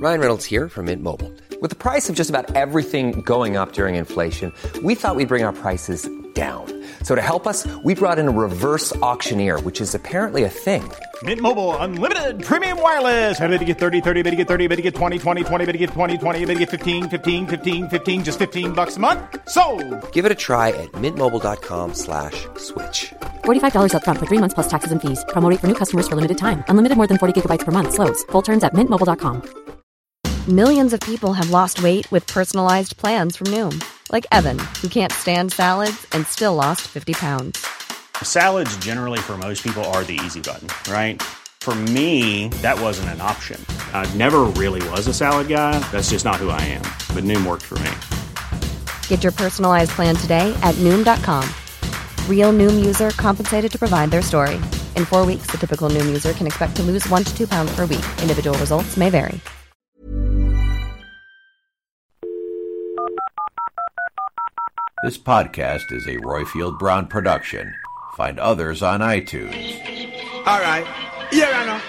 Ryan Reynolds here from Mint Mobile. With the price of just about everything going up during inflation, we thought we'd bring our prices down. So to help us, we brought in a reverse auctioneer, which is apparently a thing. Mint Mobile Unlimited Premium Wireless. How to get 30, 30, bit to get 30, bit to get 20, 20, 20, bit to get 20, 20, bit to get 15, 15, 15, 15, just $15 a month? Sold! Give it a try at mintmobile.com/switch. $45 up front for 3 months plus taxes and fees. Promo rate for new customers for limited time. Unlimited more than 40 gigabytes per month. Slows full terms at mintmobile.com. Millions of people have lost weight with personalized plans from Noom. Like Evan, who can't stand salads and still lost 50 pounds. Salads generally for most people are the easy button, right? For me, that wasn't an option. I never really was a salad guy. That's just not who I am. But Noom worked for me. Get your personalized plan today at Noom.com. Real Noom user compensated to provide their story. In 4 weeks, the typical Noom user can expect to lose 1 to 2 pounds per week. Individual results may vary. This podcast is a Royfield Brown production. Find others on iTunes. All right. Yeah, I know.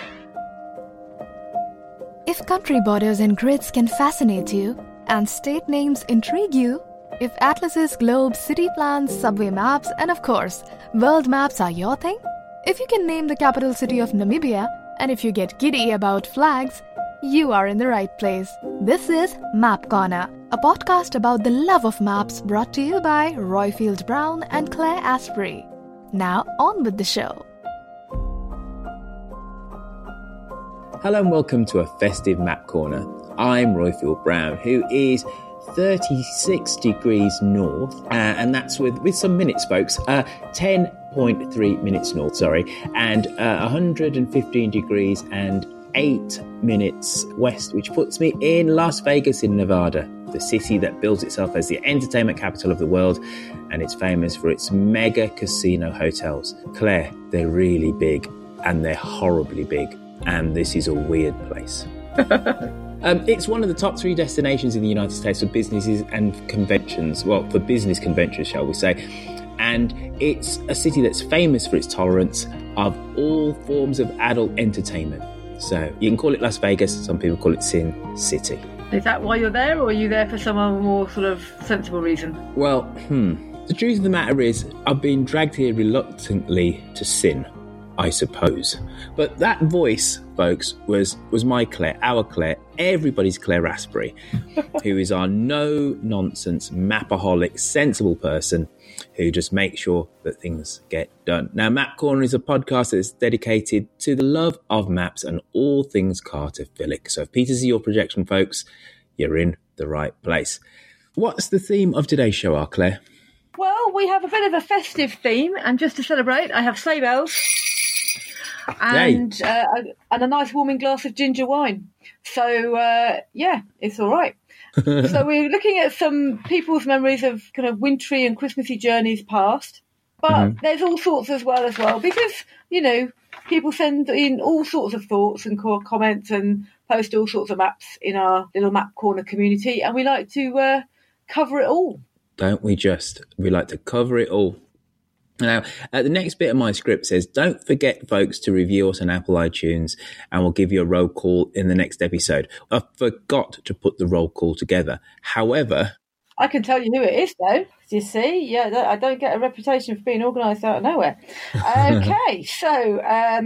If country borders and grids can fascinate you, and state names intrigue you, if atlases, globes, city plans, subway maps, and of course, world maps are your thing, if you can name the capital city of Namibia, and if you get giddy about flags, you are in the right place. This is Map Corner, a podcast about the love of maps brought to you by Royfield Brown and Claire Asprey. Now, on with the show. Hello and welcome to a festive Map Corner. I'm Royfield Brown, who is 36 degrees north, and that's with some minutes, folks. 10.3 minutes north, and 115 degrees and 8 minutes west, which puts me in Las Vegas in Nevada, the city that bills itself as the entertainment capital of the world, and it's famous for its mega casino hotels. Claire, they're really big, and they're horribly big, and this is a weird place. It's one of the top 3 destinations in the United States for businesses and conventions. Well, for business conventions, shall we say. And it's a city that's famous for its tolerance of all forms of adult entertainment. So you can call it Las Vegas, some people call it Sin City. Is that why you're there, or are you there for some more sort of sensible reason? Well, the truth of the matter is I've been dragged here reluctantly to sin, I suppose. But that voice, folks, was my Claire, our Claire, everybody's Claire Asprey, who is our no-nonsense, mapaholic, sensible person who just makes sure that things get done. Now, Map Corner is a podcast that's dedicated to the love of maps and all things cartophilic. So if Peter's your projection, folks, you're in the right place. What's the theme of today's show, Claire? Well, we have a bit of a festive theme, and just to celebrate, I have sleigh bells and a nice warming glass of ginger wine. So, it's all right. So we're looking at some people's memories of kind of wintry and Christmassy journeys past. But there's all sorts as well, because, people send in all sorts of thoughts and comments and post all sorts of maps in our little Map Corner community. And we like to cover it all. Don't we just? We like to cover it all. Now, the next bit of my script says, don't forget, folks, to review us on Apple iTunes, and we'll give you a roll call in the next episode. I forgot to put the roll call together. However, I can tell you who it is, though. Do you see? Yeah, I don't get a reputation for being organised out of nowhere. Okay, so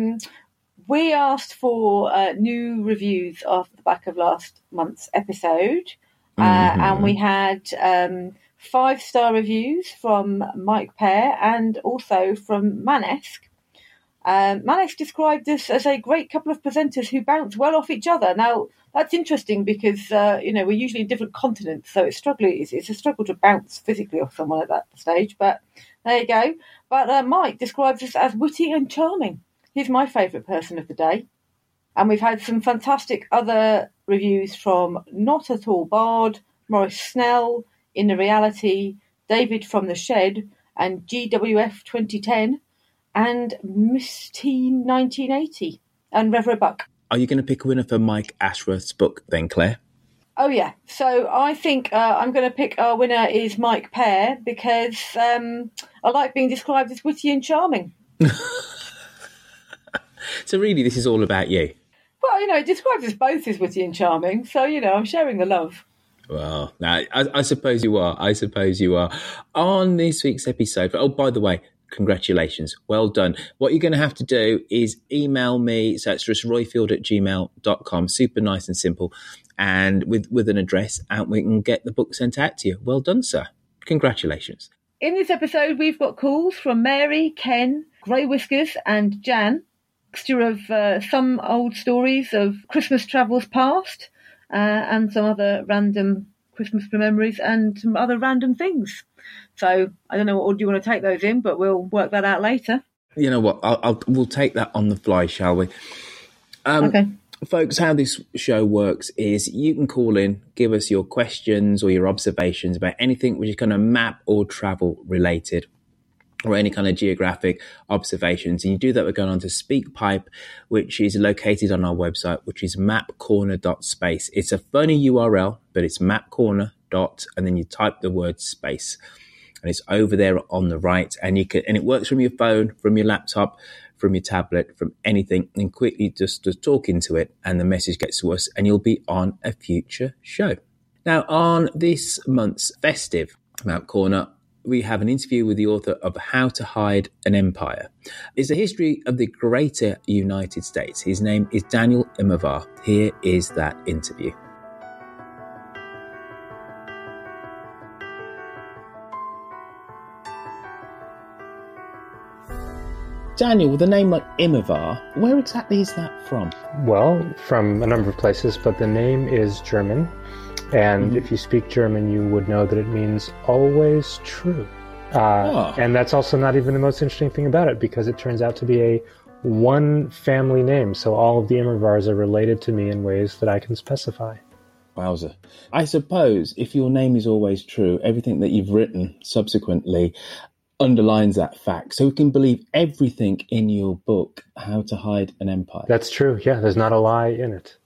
we asked for new reviews off the back of last month's episode, and we had 5-star reviews from Mike Pear and also from Manesk. Manesk described us as a great couple of presenters who bounce well off each other. Now, that's interesting because, we're usually in different continents, so it's a struggle to bounce physically off someone at that stage, but there you go. But Mike describes us as witty and charming. He's my favourite person of the day. And we've had some fantastic other reviews from Not At All Bard, Maurice Snell, In the Reality, David from the Shed, and GWF 2010, and Miss Teen 1980, and Reverend Buck. Are you going to pick a winner for Mike Ashworth's book then, Claire? Oh, yeah. So I think I'm going to pick our winner is Mike Pear because I like being described as witty and charming. So really, this is all about you? Well, it describes us both as witty and charming, so, I'm sharing the love. Well, I suppose you are. I suppose you are. On this week's episode, oh, by the way, congratulations. Well done. What you're going to have to do is email me. So it's just royfield@gmail.com. Super nice and simple. And with an address, and we can get the book sent out to you. Well done, sir. Congratulations. In this episode, we've got calls from Mary, Ken, Grey Whiskers and Jan. Mixture of some old stories of Christmas travels past and some other random Christmas memories and some other random things. So I don't know what order you want to take those in, but we'll work that out later. You know what? We'll take that on the fly, shall we? Okay. Folks, how this show works is you can call in, give us your questions or your observations about anything which is kind of map or travel related, or any kind of geographic observations. And you do that by going on to SpeakPipe, which is located on our website, which is mapcorner.space. It's a funny URL, but it's mapcorner. And then you type the word space. And it's over there on the right. And it works from your phone, from your laptop, from your tablet, from anything, and quickly just talk into it, and the message gets to us, and you'll be on a future show. Now, on this month's festive Map Corner, we have an interview with the author of How to Hide an Empire. It's a history of the greater United States. His name is Daniel Immerwahr. Here is that interview. Daniel, with a name like Immerwahr, where exactly is that from? Well, from a number of places, but the name is German. And if you speak German, you would know that it means always true. And that's also not even the most interesting thing about it, because it turns out to be a one family name. So all of the Immerwahrs are related to me in ways that I can specify. Wowza. I suppose if your name is always true, everything that you've written subsequently underlines that fact. So we can believe everything in your book, How to Hide an Empire. That's true. Yeah, there's not a lie in it.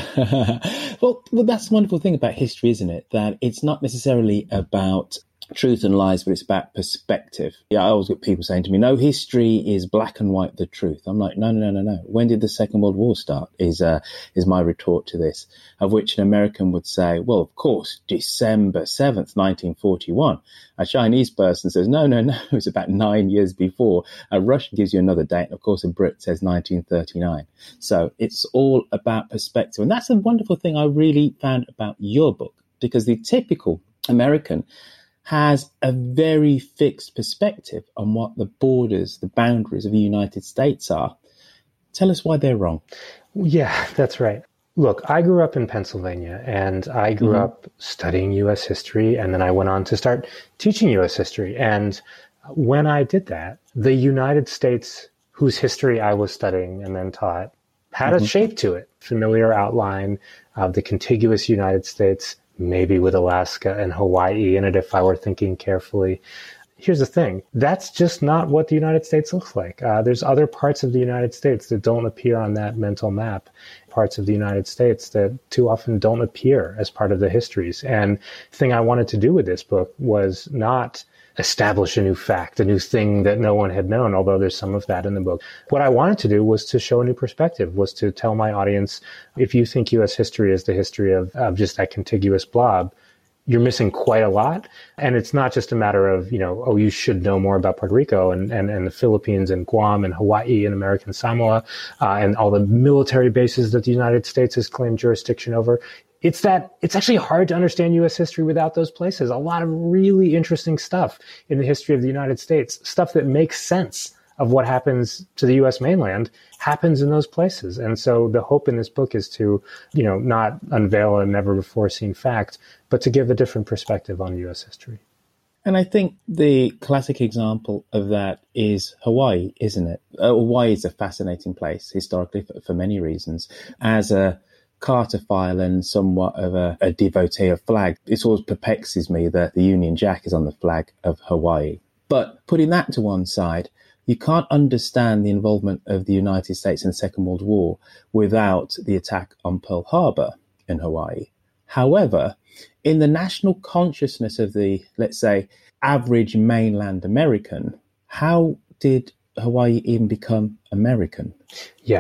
well, that's the wonderful thing about history, isn't it? That it's not necessarily about truth and lies, but it's about perspective. Yeah, I always get people saying to me, no, history is black and white, the truth. I'm like, no. When did the Second World War start is my retort to this, of which an American would say, well, of course, December 7th, 1941. A Chinese person says, no, it's about 9 years before. A Russian gives you another date, and of course a Brit says 1939. So it's all about perspective. And that's a wonderful thing I really found about your book, because the typical American has a very fixed perspective on what the borders, the boundaries of the United States are. Tell us why they're wrong. Yeah, that's right. Look, I grew up in Pennsylvania, and I grew up studying U.S. history, and then I went on to start teaching U.S. history. And when I did that, the United States, whose history I was studying and then taught, had a shape to it, familiar outline of the contiguous United States, maybe with Alaska and Hawaii in it if I were thinking carefully. Here's the thing. That's just not what the United States looks like. There's other parts of the United States that don't appear on that mental map, parts of the United States that too often don't appear as part of the histories. And the thing I wanted to do with this book was not establish a new fact, a new thing that no one had known, although there's some of that in the book. What I wanted to do was to show a new perspective, was to tell my audience, if you think U.S. history is the history of just that contiguous blob, you're missing quite a lot. And it's not just a matter of, you should know more about Puerto Rico and the Philippines and Guam and Hawaii and American Samoa and all the military bases that the United States has claimed jurisdiction over. It's that it's actually hard to understand U.S. history without those places. A lot of really interesting stuff in the history of the United States, stuff that makes sense of what happens to the U.S. mainland, happens in those places. And so the hope in this book is to, not unveil a never-before-seen fact, but to give a different perspective on U.S. history. And I think the classic example of that is Hawaii, isn't it? Hawaii is a fascinating place historically for many reasons. As a Cartophile and somewhat of a devotee of flag, it always perplexes me that the Union Jack is on the flag of Hawaii. But putting that to one side, you can't understand the involvement of the United States in the Second World War without the attack on Pearl Harbor in Hawaii. However, in the national consciousness of the, let's say, average mainland American, how did Hawaii even become American? Yeah.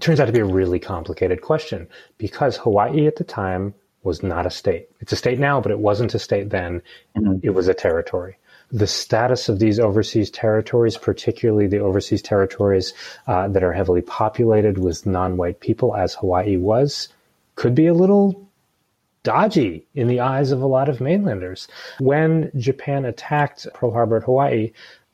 turns out to be a really complicated question because Hawaii at the time was not a state. It's a state now, but it wasn't a state then. It was a territory. The status of these overseas territories, particularly the overseas territories that are heavily populated with non-white people, as Hawaii was, could be a little dodgy in the eyes of a lot of mainlanders. When Japan attacked Pearl Harbor at Hawaii,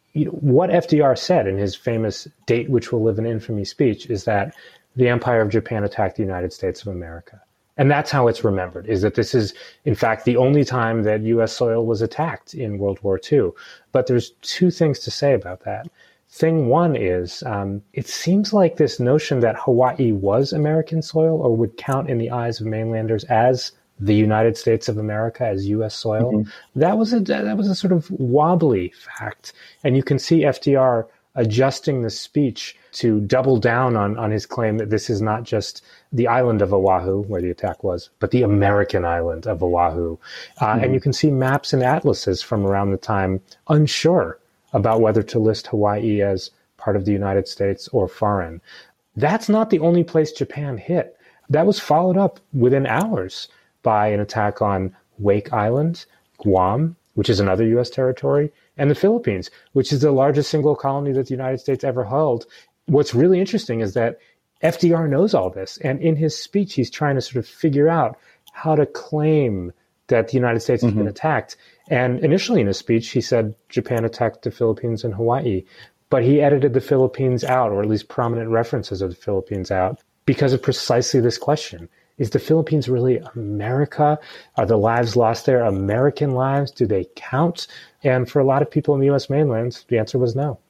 what FDR said in his famous Date Which Will Live in Infamy speech is that the Empire of Japan attacked the United States of America. And that's how it's remembered, is that this is, in fact, the only time that U.S. soil was attacked in World War II. But there's two things to say about that. Thing one is, it seems like this notion that Hawaii was American soil or would count in the eyes of mainlanders as the United States of America, as U.S. soil, that was a sort of wobbly fact. And you can see FDR adjusting the speech to double down on his claim that this is not just the island of Oahu, where the attack was, but the American island of Oahu. And you can see maps and atlases from around the time unsure about whether to list Hawaii as part of the United States or foreign. That's not the only place Japan hit. That was followed up within hours by an attack on Wake Island, Guam, which is another U.S. territory, and the Philippines, which is the largest single colony that the United States ever held. What's really interesting is that FDR knows all this, and in his speech, he's trying to sort of figure out how to claim that the United States has been attacked. And initially in his speech, he said Japan attacked the Philippines and Hawaii, but he edited the Philippines out, or at least prominent references of the Philippines out, because of precisely this question. Is the Philippines really America? Are the lives lost there American lives? Do they count? And for a lot of people in the U.S. mainland, the answer was no.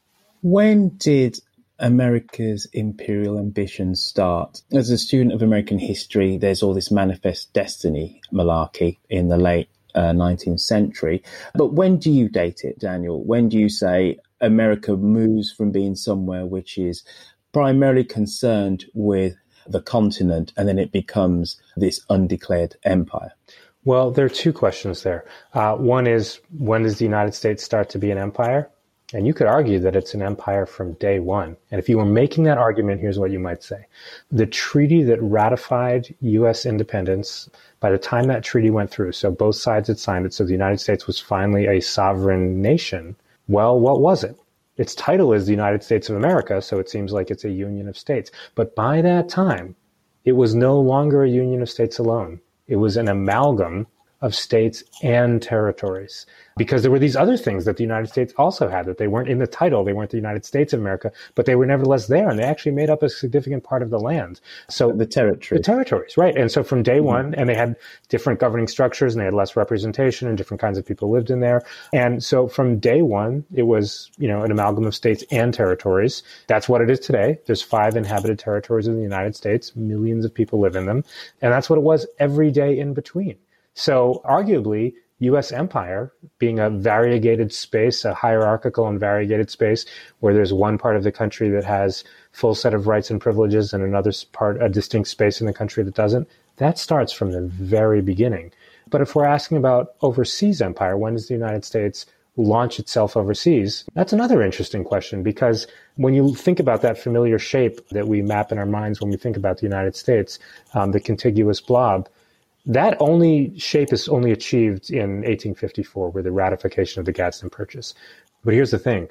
When did America's imperial ambitions start? As a student of American history, there's all this manifest destiny malarkey in the late 19th century. But when do you date it, Daniel? When do you say America moves from being somewhere which is primarily concerned with the continent, and then it becomes this undeclared empire? Well, there are two questions there. One is, when does the United States start to be an empire? And you could argue that it's an empire from day one. And if you were making that argument, here's what you might say. The treaty that ratified U.S. independence, by the time that treaty went through, so both sides had signed it, so the United States was finally a sovereign nation. Well, what was it? Its title is the United States of America, so it seems like it's a union of states. But by that time, it was no longer a union of states alone. It was an amalgam of states and territories, because there were these other things that the United States also had, that they weren't in the title. They weren't the United States of America, but they were nevertheless there, and they actually made up a significant part of the land. So the territories, right? And so from day one, and they had different governing structures, and they had less representation, and different kinds of people lived in there. And so from day one, it was, an amalgam of states and territories. That's what it is today. There's 5 inhabited territories in the United States. Millions of people live in them. And that's what it was every day in between. So arguably, U.S. empire, being a variegated space, a hierarchical and variegated space, where there's one part of the country that has full set of rights and privileges and another part, a distinct space in the country that doesn't, that starts from the very beginning. But if we're asking about overseas empire, when does the United States launch itself overseas? That's another interesting question, because when you think about that familiar shape that we map in our minds when we think about the United States, the contiguous blob, that shape is only achieved in 1854 with the ratification of the Gadsden Purchase. But here's the thing.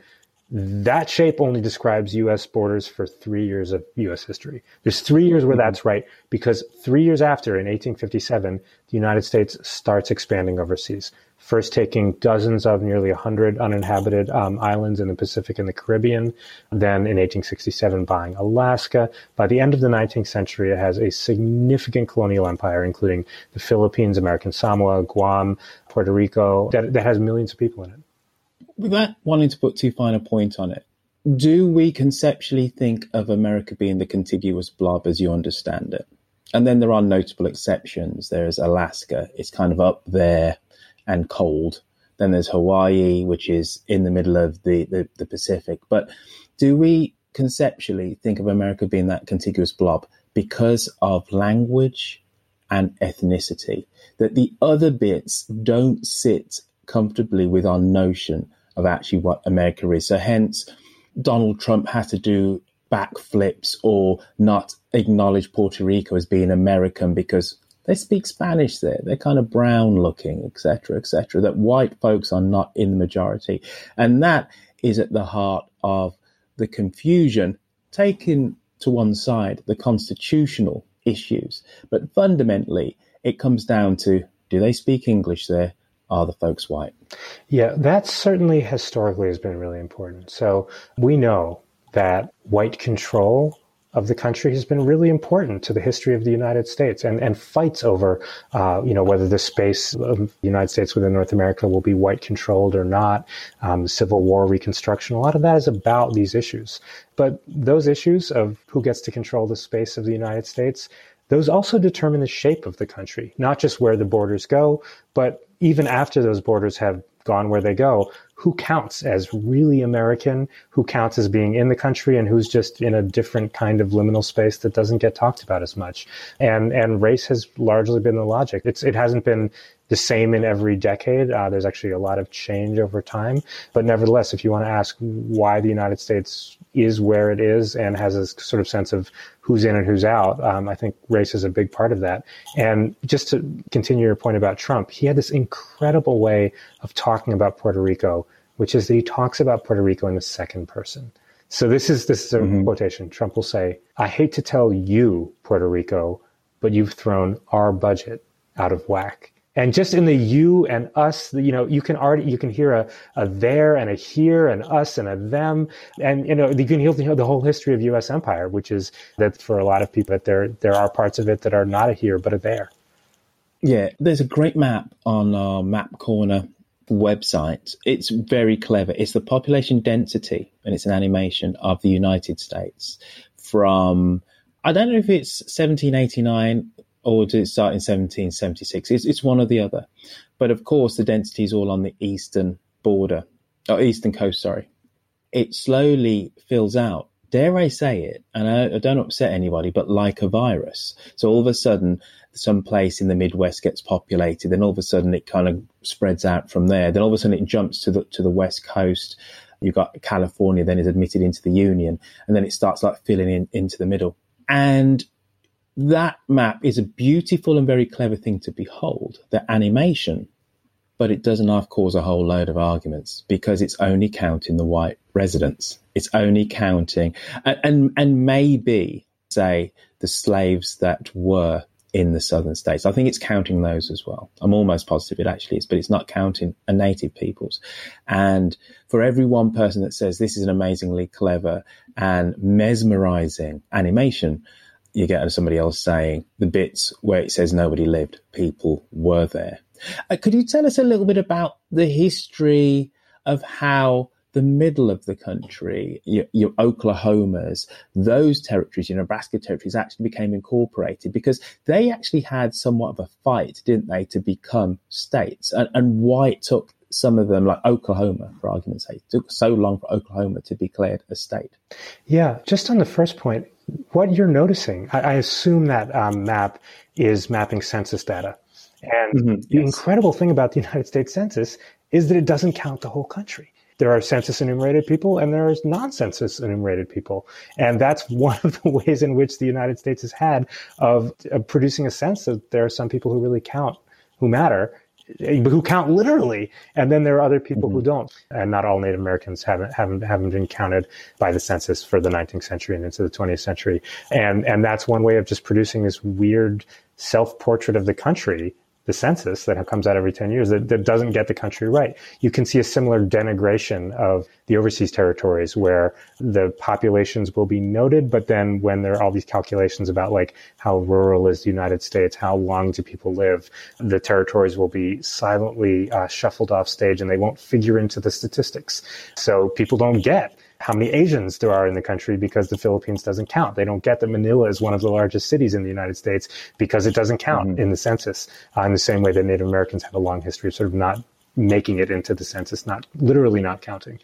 That shape only describes U.S. borders for 3 years of U.S. history. There's 3 years where that's right, because 3 years after, in 1857, the United States starts expanding overseas, first taking dozens of nearly 100 uninhabited islands in the Pacific and the Caribbean. Then in 1867, buying Alaska. By the end of the 19th century, it has a significant colonial empire, including the Philippines, American Samoa, Guam, Puerto Rico, that has millions of people in it. Without wanting to put too fine a point on it, do we conceptually think of America being the contiguous blob as you understand it? And then there are notable exceptions. There's Alaska. It's kind of up there and cold. Then there's Hawaii, which is in the middle of the Pacific. But do we conceptually think of America being that contiguous blob because of language and ethnicity, that the other bits don't sit comfortably with our notion of actually what America is? So hence, Donald Trump has to do backflips or not acknowledge Puerto Rico as being American because they speak Spanish there. They're kind of brown looking, etc., that white folks are not in the majority. And that is at the heart of the confusion, taking to one side the constitutional issues. But fundamentally, it comes down to, do they speak English there? Are the folks white? Yeah, that certainly historically has been really important. So we know that white control of the country has been really important to the history of the United States, and fights over, whether the space of the United States within North America will be white controlled or not, Civil War, Reconstruction, a lot of that is about these issues. But those issues of who gets to control the space of the United States, those also determine the shape of the country, not just where the borders go, but even after those borders have gone where they go, who counts as really American, who counts as being in the country, and who's just in a different kind of liminal space that doesn't get talked about as much. And race has largely been the logic. It hasn't been the same in every decade. There's actually a lot of change over time. But nevertheless, if you want to ask why the United States is where it is and has a sort of sense of who's in and who's out, I think race is a big part of that. And just to continue your point about Trump, he had this incredible way of talking about Puerto Rico, which is that he talks about Puerto Rico in the second person. So this is a quotation. Trump will say, "I hate to tell you, Puerto Rico, but you've thrown our budget out of whack." And just in the you and us, you can hear a there and a here and us and a them. And, you can hear the whole history of U.S. empire, which is that for a lot of people, that there are parts of it that are not a here, but a there. Yeah, there's a great map on our Map Corner website. It's very clever. It's the population density, and it's an animation of the United States from, I don't know if it's 1789 or did it start in 1776? It's one or the other. But of course, the density is all on the eastern border, or eastern coast, sorry. It slowly fills out, dare I say it, and I don't upset anybody, but like a virus. So all of a sudden, some place in the Midwest gets populated, then all of a sudden it kind of spreads out from there. Then all of a sudden it jumps to the West Coast. You've got California, then is admitted into the Union, and then it starts like filling into the middle. And that map is a beautiful and very clever thing to behold, the animation, but it doesn't cause a whole load of arguments because it's only counting the white residents. It's only counting, and maybe, say, the slaves that were in the southern states. I think it's counting those as well. I'm almost positive it actually is, but it's not counting a native peoples. And for every one person that says this is an amazingly clever and mesmerizing animation, you get somebody else saying the bits where it says nobody lived, people were there. Could you tell us a little bit about the history of how the middle of the country, your Oklahomas, those territories, your Nebraska territories actually became incorporated? Because they actually had somewhat of a fight, didn't they, to become states, and why it took some of them, like Oklahoma, for argument's sake, it took so long for Oklahoma to be declared a state. Yeah, just on the first point, what you're noticing, I assume that map is mapping census data. And the incredible thing about the United States Census is that it doesn't count the whole country. There are census enumerated people and there is non-census enumerated people. And that's one of the ways in which the United States has had of producing a sense that there are some people who really count, who matter, who count literally, and then there are other people who don't. And not all Native Americans haven't been counted by the census for the 19th century and into the 20th century. And that's one way of just producing this weird self-portrait of the country, the census that comes out every 10 years that doesn't get the country right. You can see a similar denigration of the overseas territories where the populations will be noted, but then when there are all these calculations about like how rural is the United States, how long do people live, the territories will be silently shuffled off stage and they won't figure into the statistics. So people don't get how many Asians there are in the country because the Philippines doesn't count. They don't get that Manila is one of the largest cities in the United States because it doesn't count in the census. In the same way that Native Americans have a long history of sort of not making it into the census, not literally not counting.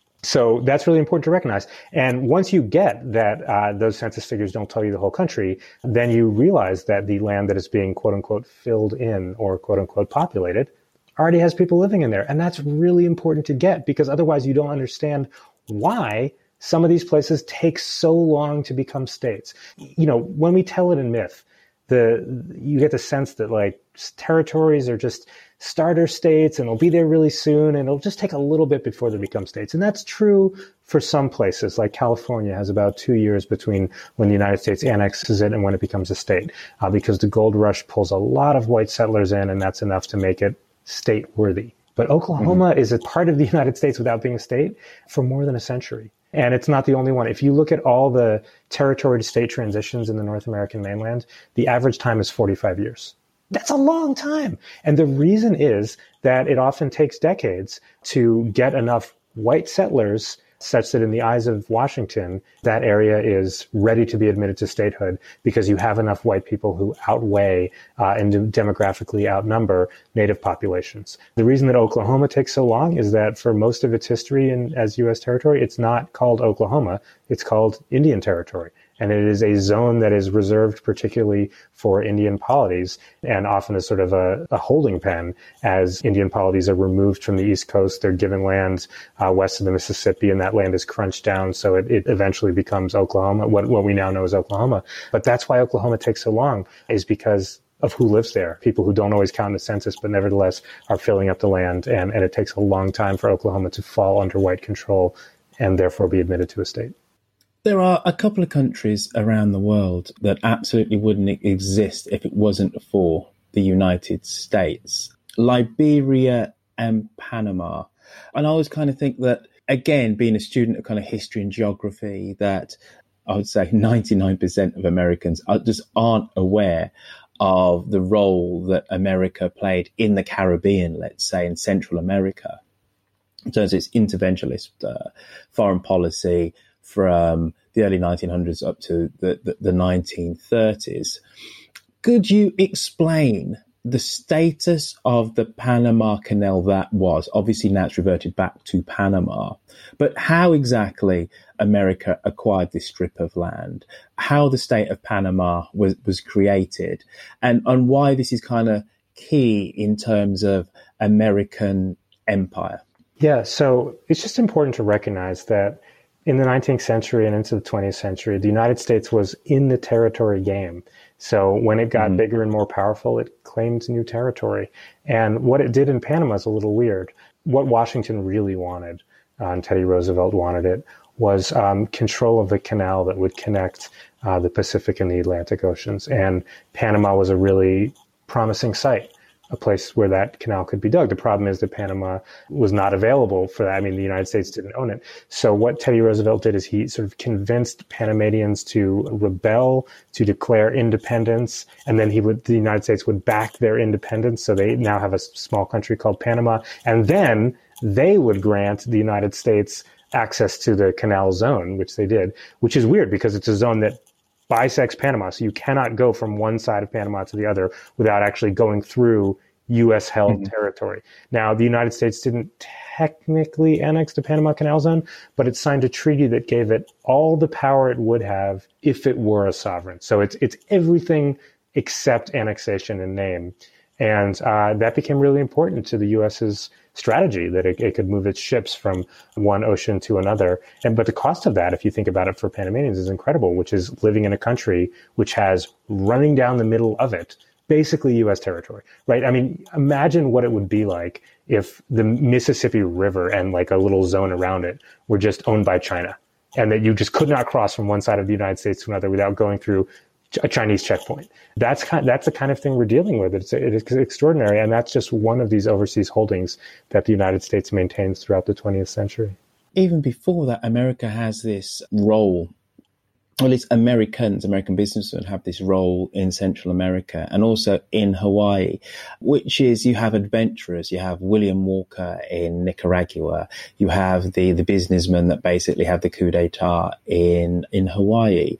So that's really important to recognize. And once you get that those census figures don't tell you the whole country, then you realize that the land that is being quote unquote filled in or quote unquote populated already has people living in there. And that's really important to get because otherwise you don't understand why some of these places take so long to become states. You know, when we tell it in myth, you get the sense that like territories are just starter states and they'll be there really soon and it'll just take a little bit before they become states. And that's true for some places, like California has about 2 years between when the United States annexes it and when it becomes a state, because the gold rush pulls a lot of white settlers in, and that's enough to make it state worthy. But Oklahoma is a part of the United States without being a state for more than a century. And it's not the only one. If you look at all the territory to state transitions in the North American mainland, the average time is 45 years. That's a long time. And the reason is that it often takes decades to get enough white settlers such that in the eyes of Washington, that area is ready to be admitted to statehood because you have enough white people who outweigh and demographically outnumber native populations. The reason that Oklahoma takes so long is that for most of its history as U.S. territory, it's not called Oklahoma, it's called Indian Territory. And it is a zone that is reserved particularly for Indian polities and often as sort of a holding pen as Indian polities are removed from the East Coast. They're given land west of the Mississippi, and that land is crunched down. So it eventually becomes Oklahoma, what we now know as Oklahoma. But that's why Oklahoma takes so long, is because of who lives there. People who don't always count in the census, but nevertheless are filling up the land. And it takes a long time for Oklahoma to fall under white control and therefore be admitted to a state. There are a couple of countries around the world that absolutely wouldn't exist if it wasn't for the United States. Liberia and Panama. And I always kind of think that, again, being a student of kind of history and geography, that I would say 99% of Americans just aren't aware of the role that America played in the Caribbean, let's say, in Central America, in terms of its interventionist foreign policy, from the early 1900s up to the 1930s. Could you explain the status of the Panama Canal that was? Obviously now it's reverted back to Panama, but how exactly America acquired this strip of land, how the state of Panama was created, and why this is kind of key in terms of American empire? Yeah, so it's just important to recognize that in the 19th century and into the 20th century, the United States was in the territory game. So when it got bigger and more powerful, it claimed new territory. And what it did in Panama is a little weird. What Washington really wanted, and Teddy Roosevelt wanted it, was control of the canal that would connect the Pacific and the Atlantic Oceans. And Panama was a really promising site, a place where that canal could be dug. The problem is that Panama was not available for that. I mean, the United States didn't own it. So what Teddy Roosevelt did is he sort of convinced Panamanians to rebel, to declare independence, and then the United States would back their independence. So they now have a small country called Panama. And then they would grant the United States access to the canal zone, which they did, which is weird because it's a zone that bisects Panama. So you cannot go from one side of Panama to the other without actually going through U.S.-held territory. Now, the United States didn't technically annex the Panama Canal Zone, but it signed a treaty that gave it all the power it would have if it were a sovereign. So it's everything except annexation in name. And that became really important to the U.S.'s strategy, that it could move its ships from one ocean to another. But the cost of that, if you think about it for Panamanians, is incredible, which is living in a country which has running down the middle of it basically U.S. territory, right? I mean, imagine what it would be like if the Mississippi River and like a little zone around it were just owned by China, and that you just could not cross from one side of the United States to another without going through a Chinese checkpoint. That's the kind of thing we're dealing with. It is extraordinary, and that's just one of these overseas holdings that the United States maintains throughout the 20th century. Even before that, America has this role, or at least American businessmen have this role in Central America and also in Hawaii, which is you have adventurers. You have William Walker in Nicaragua. You have the businessmen that basically have the coup d'etat in Hawaii.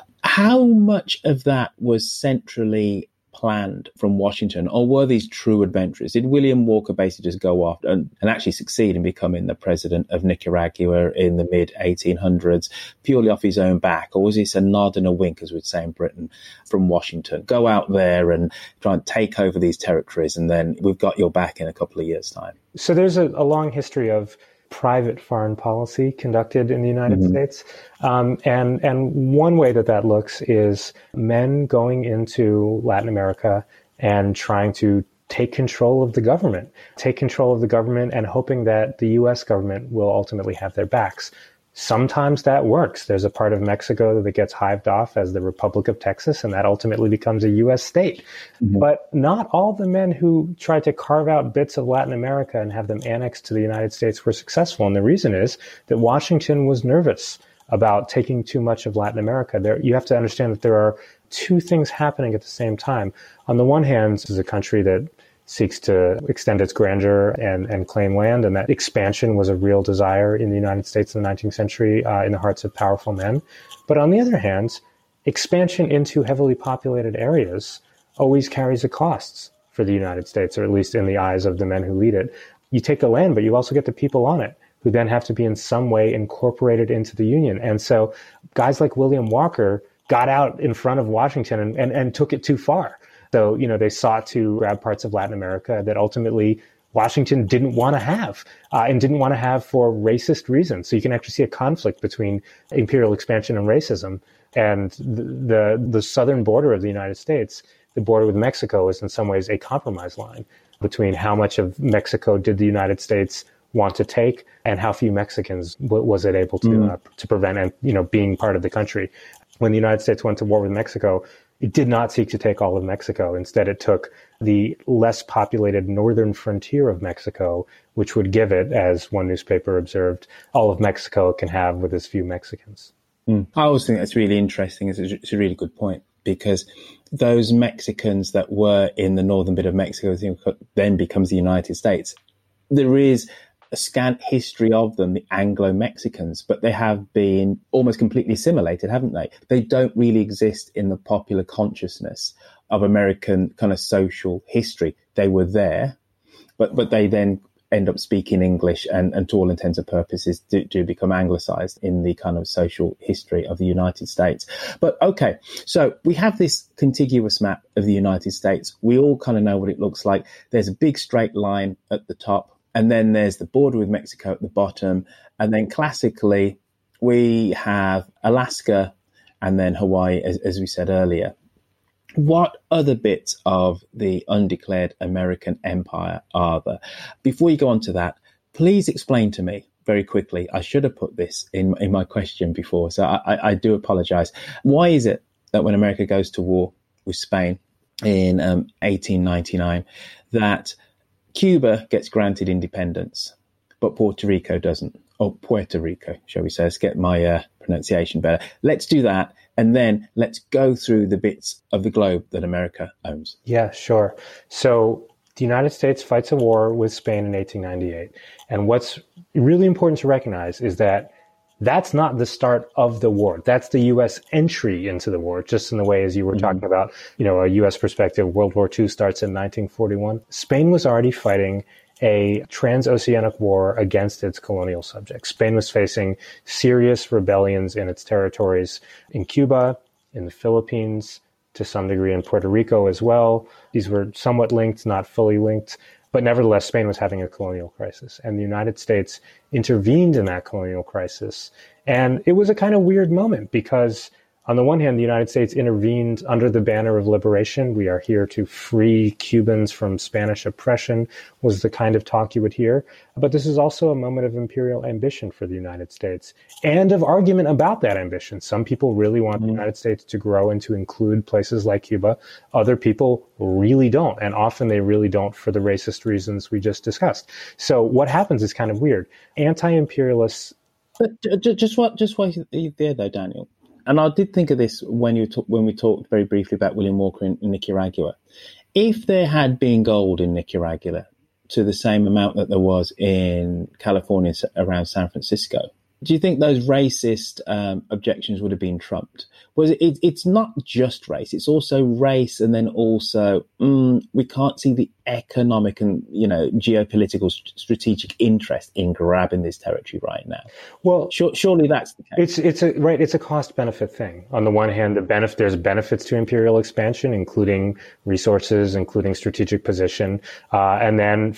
How much of that was centrally planned from Washington, or were these true adventurers? Did William Walker basically just go off and actually succeed in becoming the president of Nicaragua in the mid-1800s purely off his own back? Or was this a nod and a wink, as we'd say in Britain, from Washington? Go out there and try and take over these territories, and then we've got your back in a couple of years' time. So there's a long history of private foreign policy conducted in the United States. And one way that looks is men going into Latin America and trying to take control of the government and hoping that the U.S. government will ultimately have their backs. Sometimes that works. There's a part of Mexico that gets hived off as the Republic of Texas, and that ultimately becomes a U.S. state. But not all the men who tried to carve out bits of Latin America and have them annexed to the United States were successful. And the reason is that Washington was nervous about taking too much of Latin America. You have to understand that there are two things happening at the same time. On the one hand, this is a country that seeks to extend its grandeur and claim land, and that expansion was a real desire in the United States in the 19th century in the hearts of powerful men. But on the other hand, expansion into heavily populated areas always carries a cost for the United States, or at least in the eyes of the men who lead it. You take the land, but you also get the people on it, who then have to be in some way incorporated into the Union. And so guys like William Walker got out in front of Washington and took it too far. So, they sought to grab parts of Latin America that ultimately Washington didn't want to have, and didn't want to have for racist reasons. So you can actually see a conflict between imperial expansion and racism. And the southern border of the United States, the border with Mexico, is in some ways a compromise line between how much of Mexico did the United States want to take and how few Mexicans was it able to prevent and, being part of the country. When the United States went to war with Mexico, it did not seek to take all of Mexico. Instead, it took the less populated northern frontier of Mexico, which would give it, as one newspaper observed, all of Mexico can have with as few Mexicans. I always think that's really interesting. It's a really good point, because those Mexicans that were in the northern bit of Mexico then becomes the United States. There is a scant history of them, the Anglo-Mexicans, but they have been almost completely assimilated, haven't they? They don't really exist in the popular consciousness of American kind of social history. They were there, but they then end up speaking English and to all intents and purposes do become anglicized in the kind of social history of the United States. But okay, so we have this contiguous map of the United States. We all kind of know what it looks like. There's a big straight line at the top, and then there's the border with Mexico at the bottom. And then classically, we have Alaska and then Hawaii, as we said earlier. What other bits of the undeclared American empire are there? Before you go on to that, please explain to me very quickly. I should have put this in my question before, so I do apologize. Why is it that when America goes to war with Spain in 1899, that Cuba gets granted independence, but Puerto Rico doesn't? Or Puerto Rico, shall we say? Let's get my pronunciation better. Let's do that. And then let's go through the bits of the globe that America owns. Yeah, sure. So the United States fights a war with Spain in 1898. And what's really important to recognize is that that's not the start of the war. That's the U.S. entry into the war, just in the way as you were talking about, a U.S. perspective. World War II starts in 1941. Spain was already fighting a transoceanic war against its colonial subjects. Spain was facing serious rebellions in its territories in Cuba, in the Philippines, to some degree in Puerto Rico as well. These were somewhat linked, not fully linked. But nevertheless, Spain was having a colonial crisis, and the United States intervened in that colonial crisis. And it was a kind of weird moment because, on the one hand, the United States intervened under the banner of liberation. We are here to free Cubans from Spanish oppression, was the kind of talk you would hear. But this is also a moment of imperial ambition for the United States and of argument about that ambition. Some people really want the United States to grow and to include places like Cuba. Other people really don't. And often they really don't for the racist reasons we just discussed. So what happens is kind of weird. Anti-imperialists. But just while you're there, though, Daniel. And I did think of this when we talked very briefly about William Walker in Nicaragua. If there had been gold in Nicaragua to the same amount that there was in California around San Francisco, Do you think those racist objections would have been trumped? It's not just race; it's also race, and then also we can't see the economic and geopolitical strategic interest in grabbing this territory right now. Well, surely that's the case. It's a cost benefit thing. On the one hand, there's benefits to imperial expansion, including resources, including strategic position, and then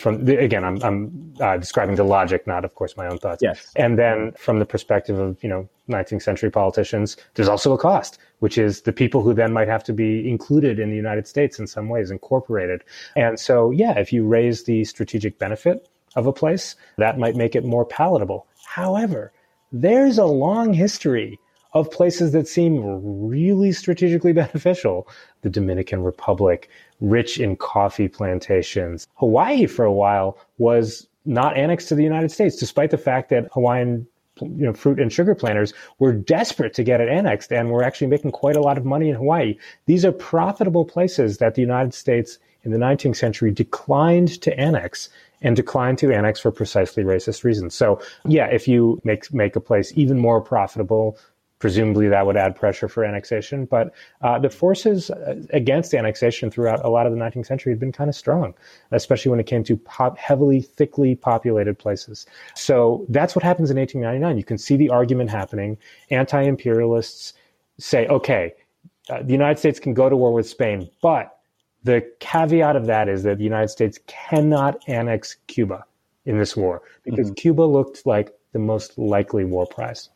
I'm describing the logic, not of course my own thoughts. Yes, and then from the perspective of 19th century politicians, there's also a cost, which is the people who then might have to be included in the United States in some ways, incorporated. And so, if you raise the strategic benefit of a place, that might make it more palatable. However, there's a long history of places that seem really strategically beneficial. The Dominican Republic, rich in coffee plantations. Hawaii, for a while, was not annexed to the United States, despite the fact that Hawaiian fruit and sugar planters were desperate to get it annexed and were actually making quite a lot of money in Hawaii. These are profitable places that the United States in the 19th century declined to annex, and declined to annex for precisely racist reasons. So, if you make a place even more profitable, presumably that would add pressure for annexation. But the forces against annexation throughout a lot of the 19th century had been kind of strong, especially when it came to heavily, thickly populated places. So that's what happens in 1899. You can see the argument happening. Anti-imperialists say, okay, the United States can go to war with Spain, but the caveat of that is that the United States cannot annex Cuba in this war because Cuba looked like the most likely war prize.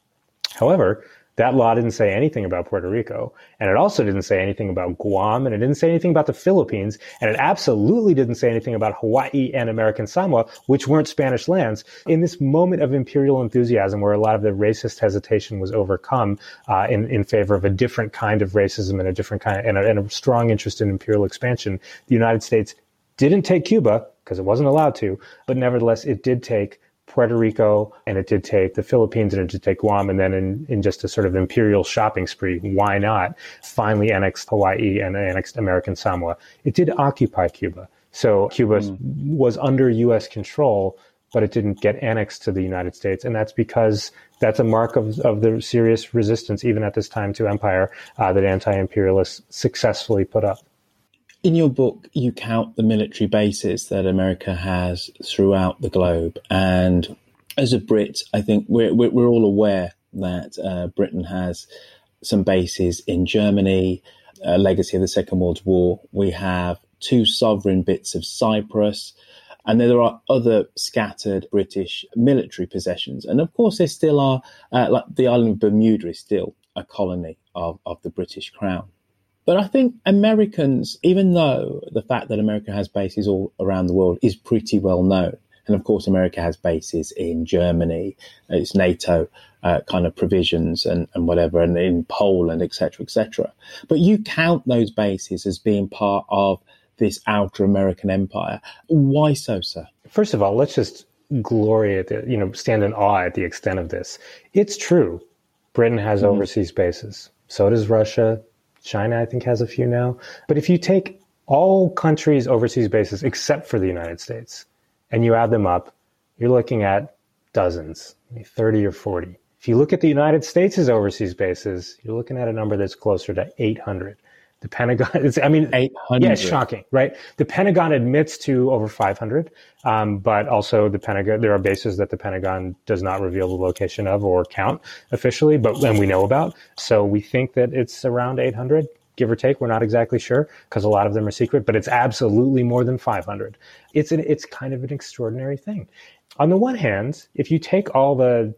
However, that law didn't say anything about Puerto Rico, and it also didn't say anything about Guam, and it didn't say anything about the Philippines, and it absolutely didn't say anything about Hawaii and American Samoa, which weren't Spanish lands. In this moment of imperial enthusiasm where a lot of the racist hesitation was overcome in favor of a different kind of racism and a different kind and a strong interest in imperial expansion, the United States didn't take Cuba because it wasn't allowed to, but nevertheless it did take Puerto Rico, and it did take the Philippines, and it did take Guam, and then in just a sort of imperial shopping spree, why not, finally annexed Hawaii and annexed American Samoa. It did occupy Cuba. So Cuba was under U.S. control, but it didn't get annexed to the United States. And that's because that's a mark of the serious resistance, even at this time, to empire that anti-imperialists successfully put up. In your book, you count the military bases that America has throughout the globe. And as a Brit, I think we're all aware that Britain has some bases in Germany, a legacy of the Second World War. We have 2 sovereign bits of Cyprus. And then there are other scattered British military possessions. And of course, there still are, like the island of Bermuda is still a colony of the British Crown. But I think Americans, even though the fact that America has bases all around the world is pretty well known, and of course America has bases in Germany, it's NATO kind of provisions and whatever, and in Poland, etc., etc. But you count those bases as being part of this outer American empire. Why so, sir? First of all, let's just glory at stand in awe at the extent of this. It's true. Britain has overseas bases. So does Russia. China, I think, has a few now. But if you take all countries' overseas bases except for the United States and you add them up, you're looking at dozens, maybe 30 or 40. If you look at the United States' overseas bases, you're looking at a number that's closer to 800. The Pentagon, 800. Yeah, it's shocking, right? The Pentagon admits to over 500, but also the Pentagon, there are bases that the Pentagon does not reveal the location of or count officially, and we know about. So we think that it's around 800, give or take. We're not exactly sure because a lot of them are secret, but it's absolutely more than 500. It's kind of an extraordinary thing. On the one hand, if you take all the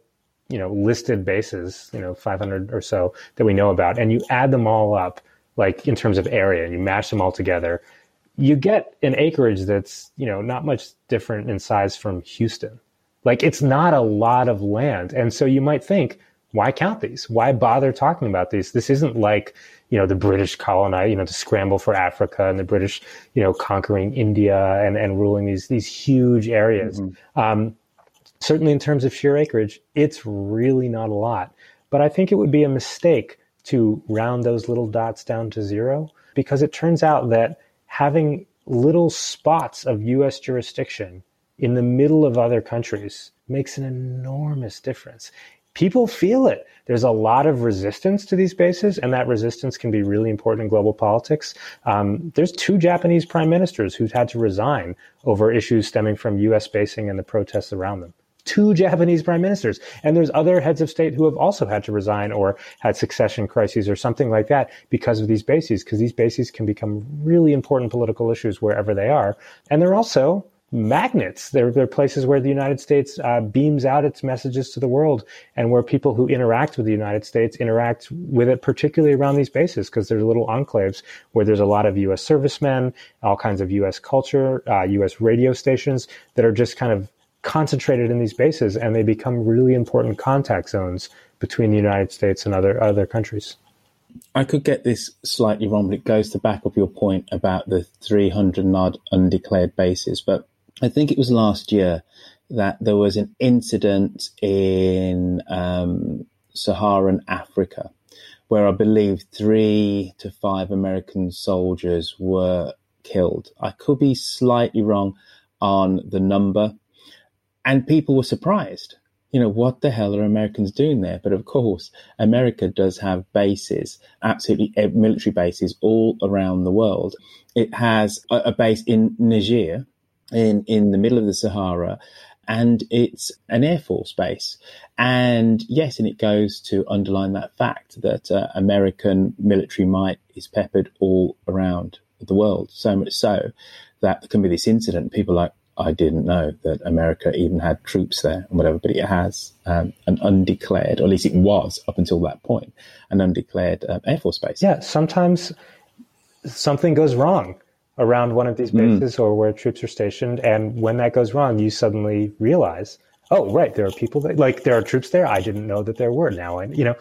listed bases, 500 or so that we know about, and you add them all up, like in terms of area, and you match them all together, you get an acreage that's, not much different in size from Houston. Like, it's not a lot of land. And so you might think, why count these? Why bother talking about these? This isn't like, the British colonize, the scramble for Africa and the British, conquering India and ruling these huge areas. Certainly in terms of sheer acreage, it's really not a lot. But I think it would be a mistake to round those little dots down to 0, because it turns out that having little spots of U.S. jurisdiction in the middle of other countries makes an enormous difference. People feel it. There's a lot of resistance to these bases, and that resistance can be really important in global politics. There's 2 Japanese prime ministers who've had to resign over issues stemming from U.S. basing and the protests around them. 2 Japanese prime ministers. And there's other heads of state who have also had to resign or had succession crises or something like that because of these bases, because these bases can become really important political issues wherever they are. And they're also magnets. They're places where the United States beams out its messages to the world, and where people who interact with the United States interact with it, particularly around these bases, because there's little enclaves where there's a lot of U.S. servicemen, all kinds of U.S. culture, U.S. radio stations that are just kind of concentrated in these bases, and they become really important contact zones between the United States and other countries. I could get this slightly wrong, but it goes to back up your point about the 300-odd undeclared bases. But I think it was last year that there was an incident in Saharan Africa where I believe 3 to 5 American soldiers were killed. I could be slightly wrong on the number. And people were surprised. What the hell are Americans doing there? But of course, America does have bases, absolutely military bases all around the world. It has a base in Niger, in the middle of the Sahara, and it's an Air Force base. And yes, and it goes to underline that fact that American military might is peppered all around the world, so much so that there can be this incident. People are like, I didn't know that America even had troops there and whatever, but it has an undeclared, or at least it was up until that point, an undeclared Air Force base. Yeah, sometimes something goes wrong around one of these bases or where troops are stationed. And when that goes wrong, you suddenly realize, oh, right, there are people there are troops there. I didn't know that there were now. And,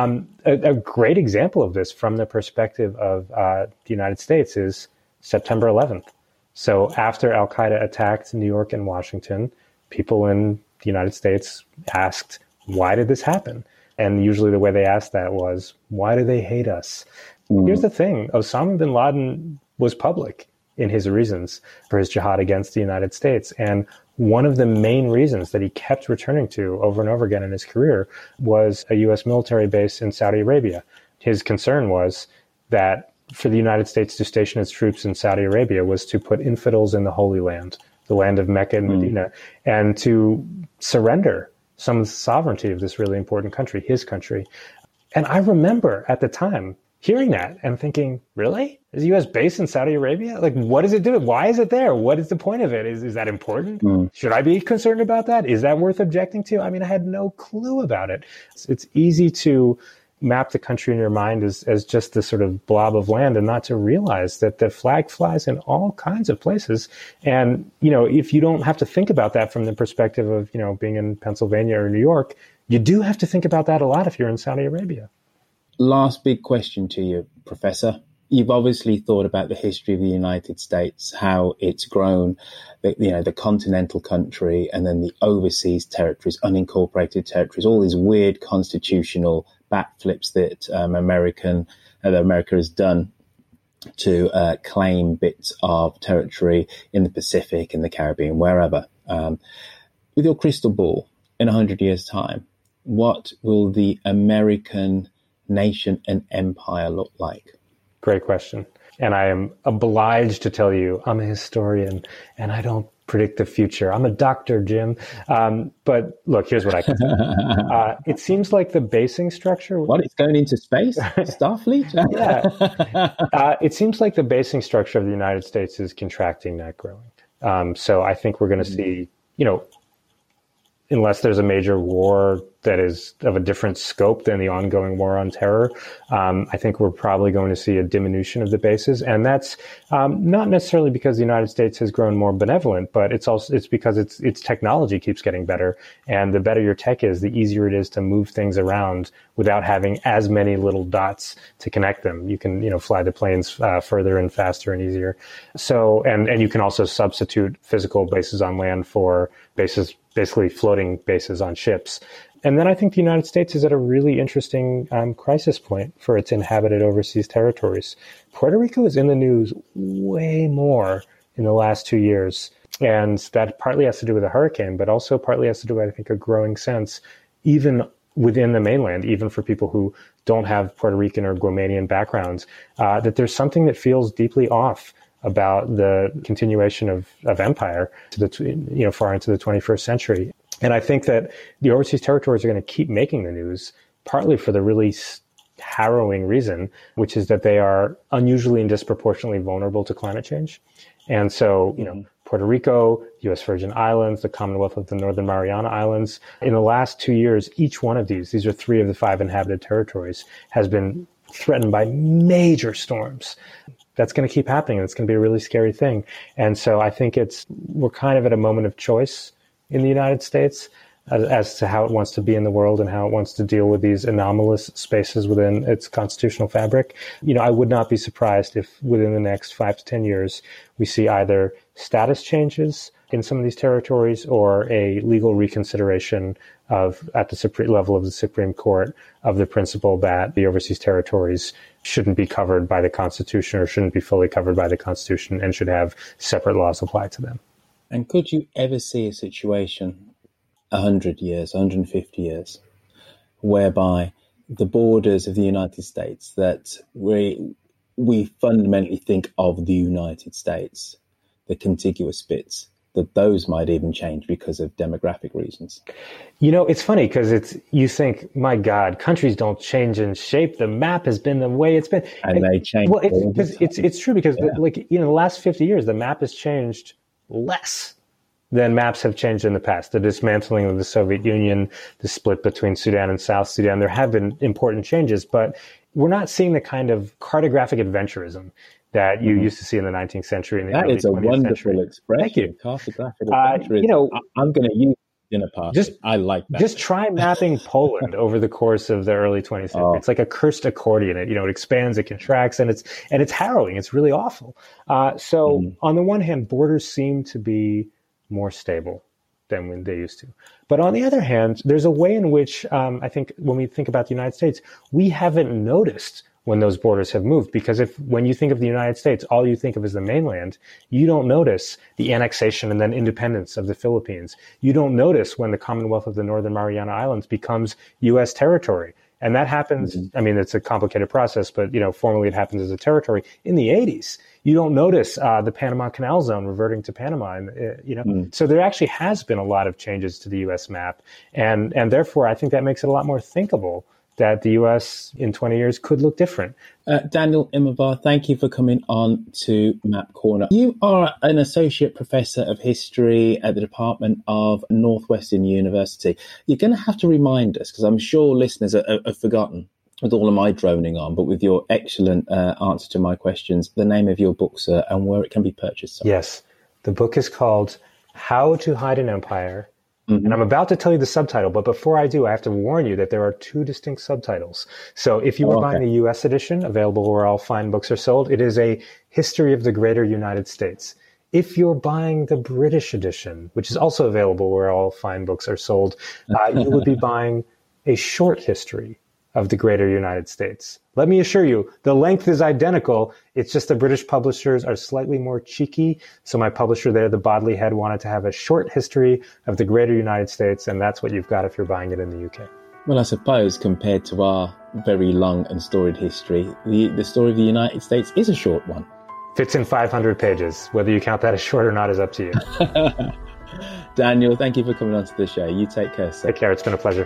a great example of this from the perspective of the United States is September 11th. So after Al-Qaeda attacked New York and Washington, people in the United States asked, why did this happen? And usually the way they asked that was, why do they hate us? Here's the thing. Osama bin Laden was public in his reasons for his jihad against the United States. And one of the main reasons that he kept returning to over and over again in his career was a U.S. military base in Saudi Arabia. His concern was that for the United States to station its troops in Saudi Arabia was to put infidels in the Holy Land, the land of Mecca and Medina, and to surrender some of the sovereignty of this really important country, his country. And I remember at the time hearing that and thinking, really? Is a U.S. base in Saudi Arabia? Like, what does it do? Why is it there? What is the point of it? Is that important? Should I be concerned about that? Is that worth objecting to? I mean, I had no clue about it. It's easy to map the country in your mind as just this sort of blob of land and not to realize that the flag flies in all kinds of places. And, if you don't have to think about that from the perspective of, being in Pennsylvania or New York, you do have to think about that a lot if you're in Saudi Arabia. Last big question to you, Professor. You've obviously thought about the history of the United States, how it's grown, the continental country, and then the overseas territories, unincorporated territories, all these weird constitutional backflips that America has done to claim bits of territory in the Pacific, in the Caribbean, wherever. With your crystal ball, in 100 years' time, what will the American nation and empire look like? Great question. And I am obliged to tell you, I'm a historian and I don't predict the future. I'm a doctor, Jim. But look, here's what I can say. It seems like the basing structure... What, it's going into space? Starfleet? Yeah. It seems like the basing structure of the United States is contracting, not growing. So I think we're going to see, unless there's a major war that is of a different scope than the ongoing war on terror, I think we're probably going to see a diminution of the bases. And that's not necessarily because the United States has grown more benevolent, but it's because its technology keeps getting better. And the better your tech is, the easier it is to move things around without having as many little dots to connect them. You can, fly the planes further and faster and easier. So, and you can also substitute physical bases on land for bases, basically floating bases on ships. And then I think the United States is at a really interesting crisis point for its inhabited overseas territories. Puerto Rico is in the news way more in the last 2 years. And that partly has to do with a hurricane, but also partly has to do with, I think, a growing sense, even within the mainland, even for people who don't have Puerto Rican or Guamanian backgrounds, that there's something that feels deeply off about the continuation of empire to the far into the 21st century. And I think that the overseas territories are going to keep making the news, partly for the really harrowing reason, which is that they are unusually and disproportionately vulnerable to climate change. And so, Puerto Rico, U.S. Virgin Islands, the Commonwealth of the Northern Mariana Islands, in the last 2 years, each one of these are 3 of the 5 inhabited territories, has been threatened by major storms. That's going to keep happening, and it's going to be a really scary thing. And so I think we're kind of at a moment of choice in the United States as to how it wants to be in the world and how it wants to deal with these anomalous spaces within its constitutional fabric. I would not be surprised if within the next 5 to 10 years, we see either status changes in some of these territories or a legal reconsideration at the supreme level of the Supreme Court of the principle that the overseas territories shouldn't be covered by the Constitution or shouldn't be fully covered by the Constitution and should have separate laws applied to them. And could you ever see a situation 100 years, 150 years, whereby the borders of the United States that we fundamentally think of the United States, the contiguous bits, that those might even change because of demographic reasons? It's funny because you think, my God, countries don't change in shape. The map has been the way it's been. And they change. Well, it's true because the last 50 years, the map has changed less than maps have changed in the past. The dismantling of the Soviet Union, the split between Sudan and South Sudan, there have been important changes, but we're not seeing the kind of cartographic adventurism that you used to see in the 19th century. And that is a wonderful expression. Thank you. Cartographic adventurism. I'm going to use it in a party. I like that. Just try mapping Poland over the course of the early 20th century. It's like a cursed accordion. It expands, it contracts, and it's harrowing. It's really awful. On the one hand, borders seem to be more stable than when they used to. But on the other hand, there's a way in which I think when we think about the United States, we haven't noticed when those borders have moved. Because when you think of the United States, all you think of is the mainland, you don't notice the annexation and then independence of the Philippines. You don't notice when the Commonwealth of the Northern Mariana Islands becomes U.S. territory. And that happens, it's a complicated process, but, formally it happens as a territory in the 80s. You don't notice the Panama Canal Zone reverting to Panama, So there actually has been a lot of changes to the U.S. map. And therefore, I think that makes it a lot more thinkable that the U.S. in 20 years could look different. Daniel Immerwahr, thank you for coming on to Map Corner. You are an associate professor of history at the Department of Northwestern University. You're going to have to remind us, because I'm sure listeners have forgotten with all of my droning on, but with your excellent answer to my questions, the name of your book, sir, and where it can be purchased. Yes. The book is called How to Hide an Empire. And I'm about to tell you the subtitle, but before I do, I have to warn you that there are 2 distinct subtitles. So if you were buying the U.S. edition, available where all fine books are sold, it is a history of the greater United States. If you're buying the British edition, which is also available where all fine books are sold, you would be buying a short history of the greater United States. Let me assure you, the length is identical. It's just the British publishers are slightly more cheeky. So my publisher there, the Bodley Head, wanted to have a short history of the greater United States, and that's what you've got if you're buying it in the UK. Well, I suppose compared to our very long and storied history, the story of the United States is a short one. Fits in 500 pages. Whether you count that as short or not is up to you. Daniel, thank you for coming on to the show. You take care, sir. Take care. It's been a pleasure.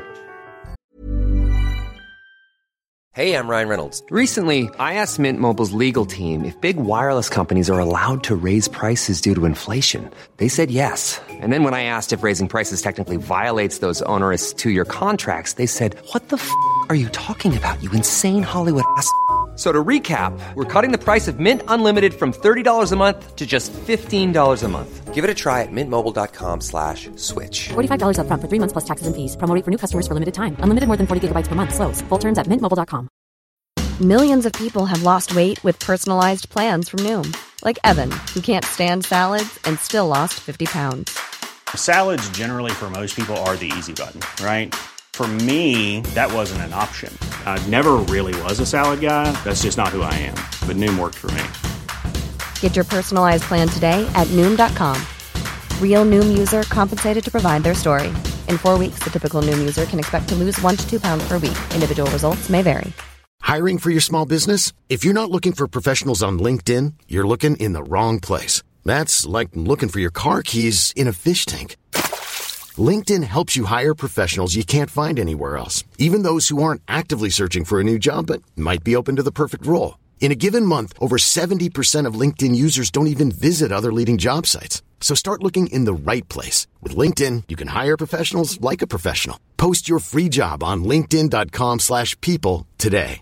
Hey, I'm Ryan Reynolds. Recently, I asked Mint Mobile's legal team if big wireless companies are allowed to raise prices due to inflation. They said yes. And then when I asked if raising prices technically violates those onerous 2-year contracts, they said, "What the f*** are you talking about, you insane Hollywood ass?" So to recap, we're cutting the price of Mint Unlimited from $30 a month to just $15 a month. Give it a try at mintmobile.com/switch. $45 up front for 3 months plus taxes and fees. Promo rate for new customers for limited time. Unlimited more than 40 gigabytes per month. Slows full terms at mintmobile.com. Millions of people have lost weight with personalized plans from Noom. Like Evan, who can't stand salads and still lost 50 pounds. Salads generally for most people are the easy button, right? For me, that wasn't an option. I never really was a salad guy. That's just not who I am. But Noom worked for me. Get your personalized plan today at Noom.com. Real Noom user compensated to provide their story. In 4 weeks, the typical Noom user can expect to lose 1 to 2 pounds per week. Individual results may vary. Hiring for your small business? If you're not looking for professionals on LinkedIn, you're looking in the wrong place. That's like looking for your car keys in a fish tank. LinkedIn helps you hire professionals you can't find anywhere else, even those who aren't actively searching for a new job but might be open to the perfect role. In a given month, over 70% of LinkedIn users don't even visit other leading job sites. So start looking in the right place. With LinkedIn, you can hire professionals like a professional. Post your free job on linkedin.com/people today.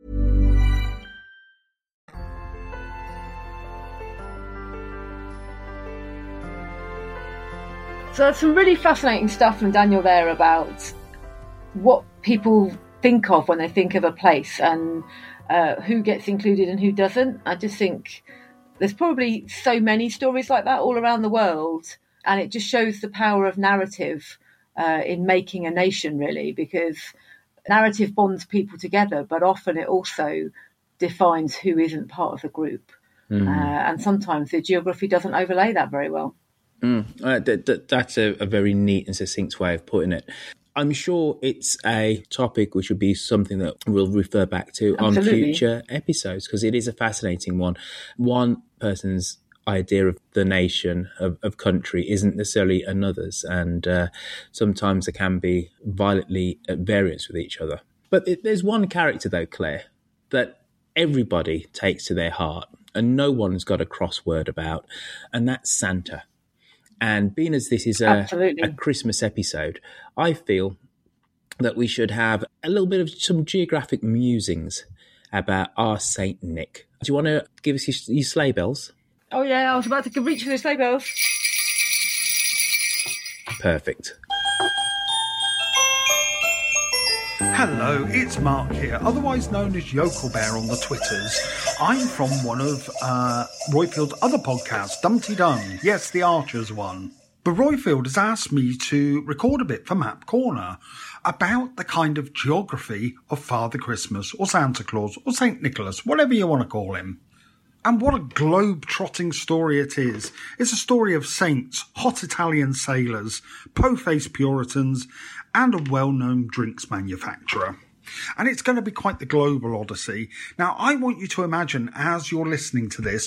So there's some really fascinating stuff from Daniel there about what people think of when they think of a place and who gets included and who doesn't. I just think there's probably so many stories like that all around the world, and it just shows the power of narrative in making a nation, really, because narrative bonds people together, but often it also defines who isn't part of the group. And sometimes the geography doesn't overlay that very well. That's a very neat and succinct way of putting it. I'm sure it's a topic which would be something that we'll refer back to on future episodes, because it is a fascinating one. One person's idea of the nation, of country, isn't necessarily another's, and sometimes they can be violently at variance with each other. But there's one character, though, Claire, that everybody takes to their heart and no one's got a crossword about, and that's Santa. And being as this is a Christmas episode, I feel that we should have a little bit of some geographic musings about our Saint Nick. Do you want to give us your sleigh bells? Oh, yeah, I was about to reach for the sleigh bells. Perfect. Hello, it's Mark here, otherwise known as Yokel Bear on the Twitters. I'm from one of Royfield's other podcasts, Dumpty Dum. Yes, the Archers one. But Royfield has asked me to record a bit for Map Corner about the kind of geography of Father Christmas or Santa Claus or St. Nicholas, whatever you want to call him. And what a globe-trotting story it is. It's a story of saints, hot Italian sailors, po-faced Puritans, and a well-known drinks manufacturer. And it's going to be quite the global odyssey. Now, I want you to imagine, as you're listening to this,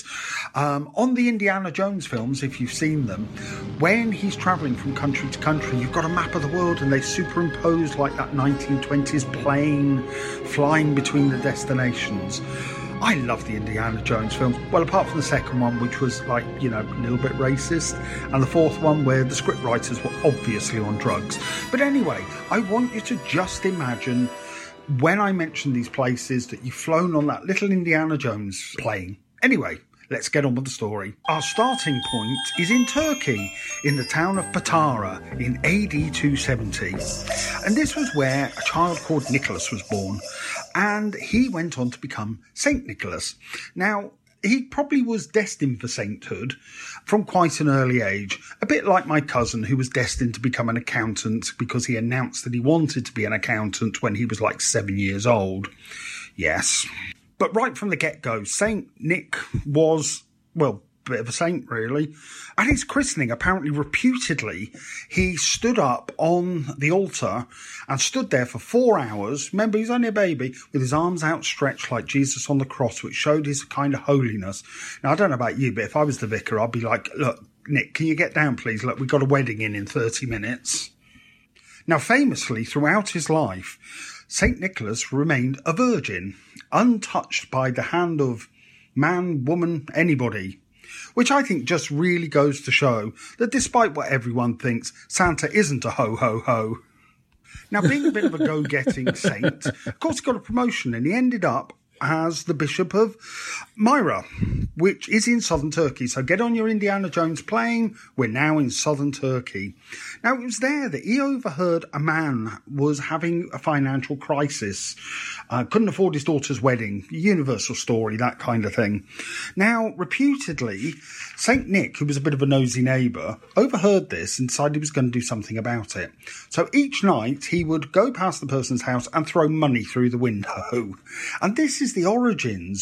on the Indiana Jones films, if you've seen them, when he's travelling from country to country, you've got a map of the world and they superimpose like that 1920s plane flying between the destinations. I love the Indiana Jones films. Well, apart from the second one, which was like, you know, a little bit racist, and the fourth one where the scriptwriters were obviously on drugs. But anyway, I want you to just imagine when I mention these places that you've flown on that little Indiana Jones plane. Anyway, let's get on with the story. Our starting point is in Turkey, in the town of Patara in AD 270. And this was where a child called Nicholas was born. And he went on to become Saint Nicholas. Now, he probably was destined for sainthood from quite an early age, a bit like my cousin who was destined to become an accountant because he announced that he wanted to be an accountant when he was like 7 years old. Yes. But right from the get-go, Saint Nick was, well, a bit of a saint, really. At his christening, apparently reputedly, he stood up on the altar and stood there for 4 hours. Remember, he's only a baby, with his arms outstretched like Jesus on the cross, which showed his kind of holiness. Now, I don't know about you, but if I was the vicar, I'd be like, look, Nick, can you get down, please? Look, we've got a wedding in 30 minutes. Now, famously, throughout his life, St. Nicholas remained a virgin, untouched by the hand of man, woman, anybody. Which I think just really goes to show that despite what everyone thinks, Santa isn't a ho-ho-ho. Now, being a bit of a go-getting saint, of course he got a promotion and he ended up as the Bishop of Myra, which is in southern Turkey. So get on your Indiana Jones plane. We're now in southern Turkey. Now, it was there that he overheard a man was having a financial crisis. Couldn't afford his daughter's wedding. Universal story, that kind of thing. Now, reputedly, St. Nick, who was a bit of a nosy neighbour, overheard this and decided he was going to do something about it. So each night he would go past the person's house and throw money through the window. And this is the origins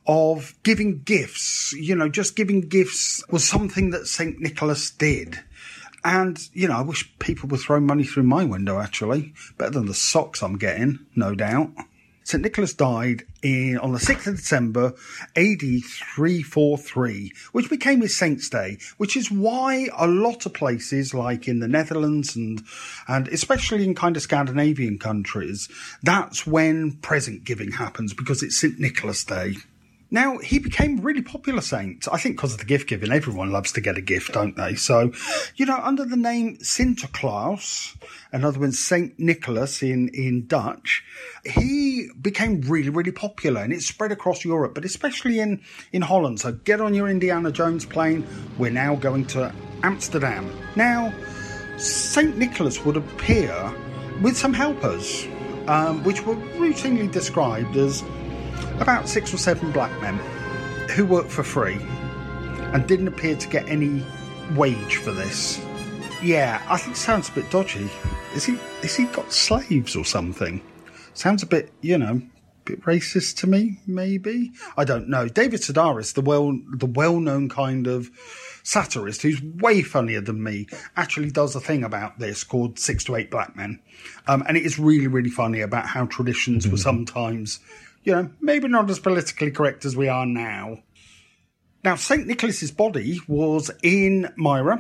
of giving gifts. You know, just giving gifts was something that St. Nicholas did. And, you know, I wish people would throw money through my window, actually. Better than the socks I'm getting, no doubt. St. Nicholas died on the 6th of December, AD 343, which became his Saint's Day, which is why a lot of places, like in the Netherlands and especially in kind of Scandinavian countries, that's when present giving happens, because it's St. Nicholas Day. Now, he became a really popular saint, I think because of the gift giving. Everyone loves to get a gift, don't they? So, you know, under the name Sinterklaas, in other words, Saint Nicholas in Dutch, he became really, really popular, and it spread across Europe, but especially in Holland. So get on your Indiana Jones plane. We're now going to Amsterdam. Now, Saint Nicholas would appear with some helpers, which were routinely described as about 6 or 7 black men who worked for free and didn't appear to get any wage for this. Yeah, I think it sounds a bit dodgy. Is he got slaves or something? Sounds a bit, you know, bit racist to me, maybe? I don't know. David Sedaris, the well-known kind of satirist who's way funnier than me, actually does a thing about this called 6 to 8 Black Men. And it is really, really funny about how traditions were sometimes, you know, maybe not as politically correct as we are now. Now, St. Nicholas's body was in Myra,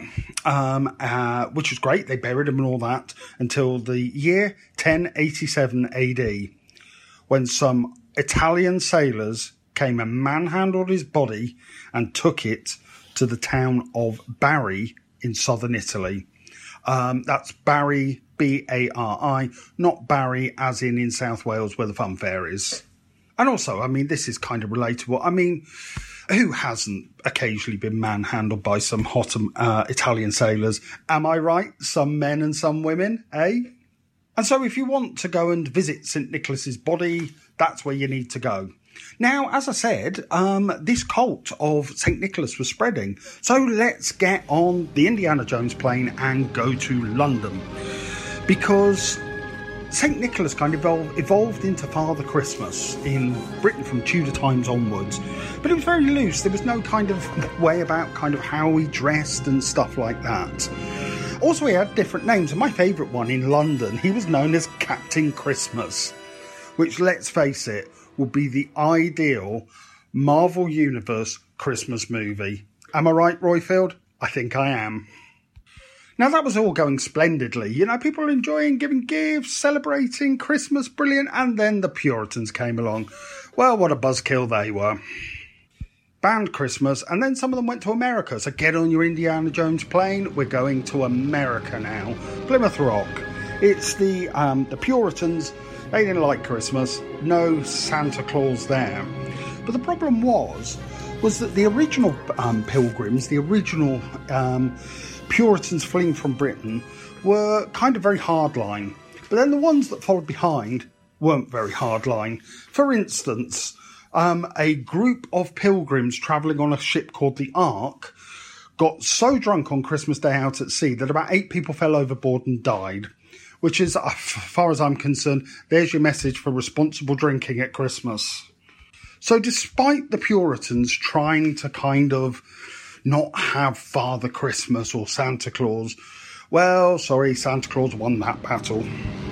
which was great. They buried him and all that until the year 1087 AD, when some Italian sailors came and manhandled his body and took it to the town of Bari in southern Italy. That's Bari, B-A-R-I, not Barry as in South Wales where the fun fair is. And also, I mean, this is kind of relatable. I mean, who hasn't occasionally been manhandled by some hot Italian sailors? Am I right? Some men and some women, eh? And so if you want to go and visit St. Nicholas's body, that's where you need to go. Now, as I said, this cult of St. Nicholas was spreading. So let's get on the Indiana Jones plane and go to London. Because St. Nicholas kind of evolved into Father Christmas in Britain from Tudor times onwards. But it was very loose. There was no kind of way about kind of how he dressed and stuff like that. Also, he had different names. And my favourite one in London, he was known as Captain Christmas, which, let's face it, would be the ideal Marvel Universe Christmas movie. Am I right, Royfield? I think I am. Now, that was all going splendidly. You know, people enjoying giving gifts, celebrating Christmas, brilliant. And then the Puritans came along. Well, what a buzzkill they were. Banned Christmas, and then some of them went to America. So get on your Indiana Jones plane. We're going to America now. Plymouth Rock. It's the Puritans. They didn't like Christmas. No Santa Claus there. But the problem was that the original pilgrims, the original Puritans fleeing from Britain, were kind of very hardline. But then the ones that followed behind weren't very hardline. For instance, a group of pilgrims travelling on a ship called the Ark got so drunk on Christmas Day out at sea that about 8 people fell overboard and died. Which is, as far as I'm concerned, there's your message for responsible drinking at Christmas. So despite the Puritans trying to kind of not have Father Christmas or Santa Claus, well, sorry, Santa Claus won that battle.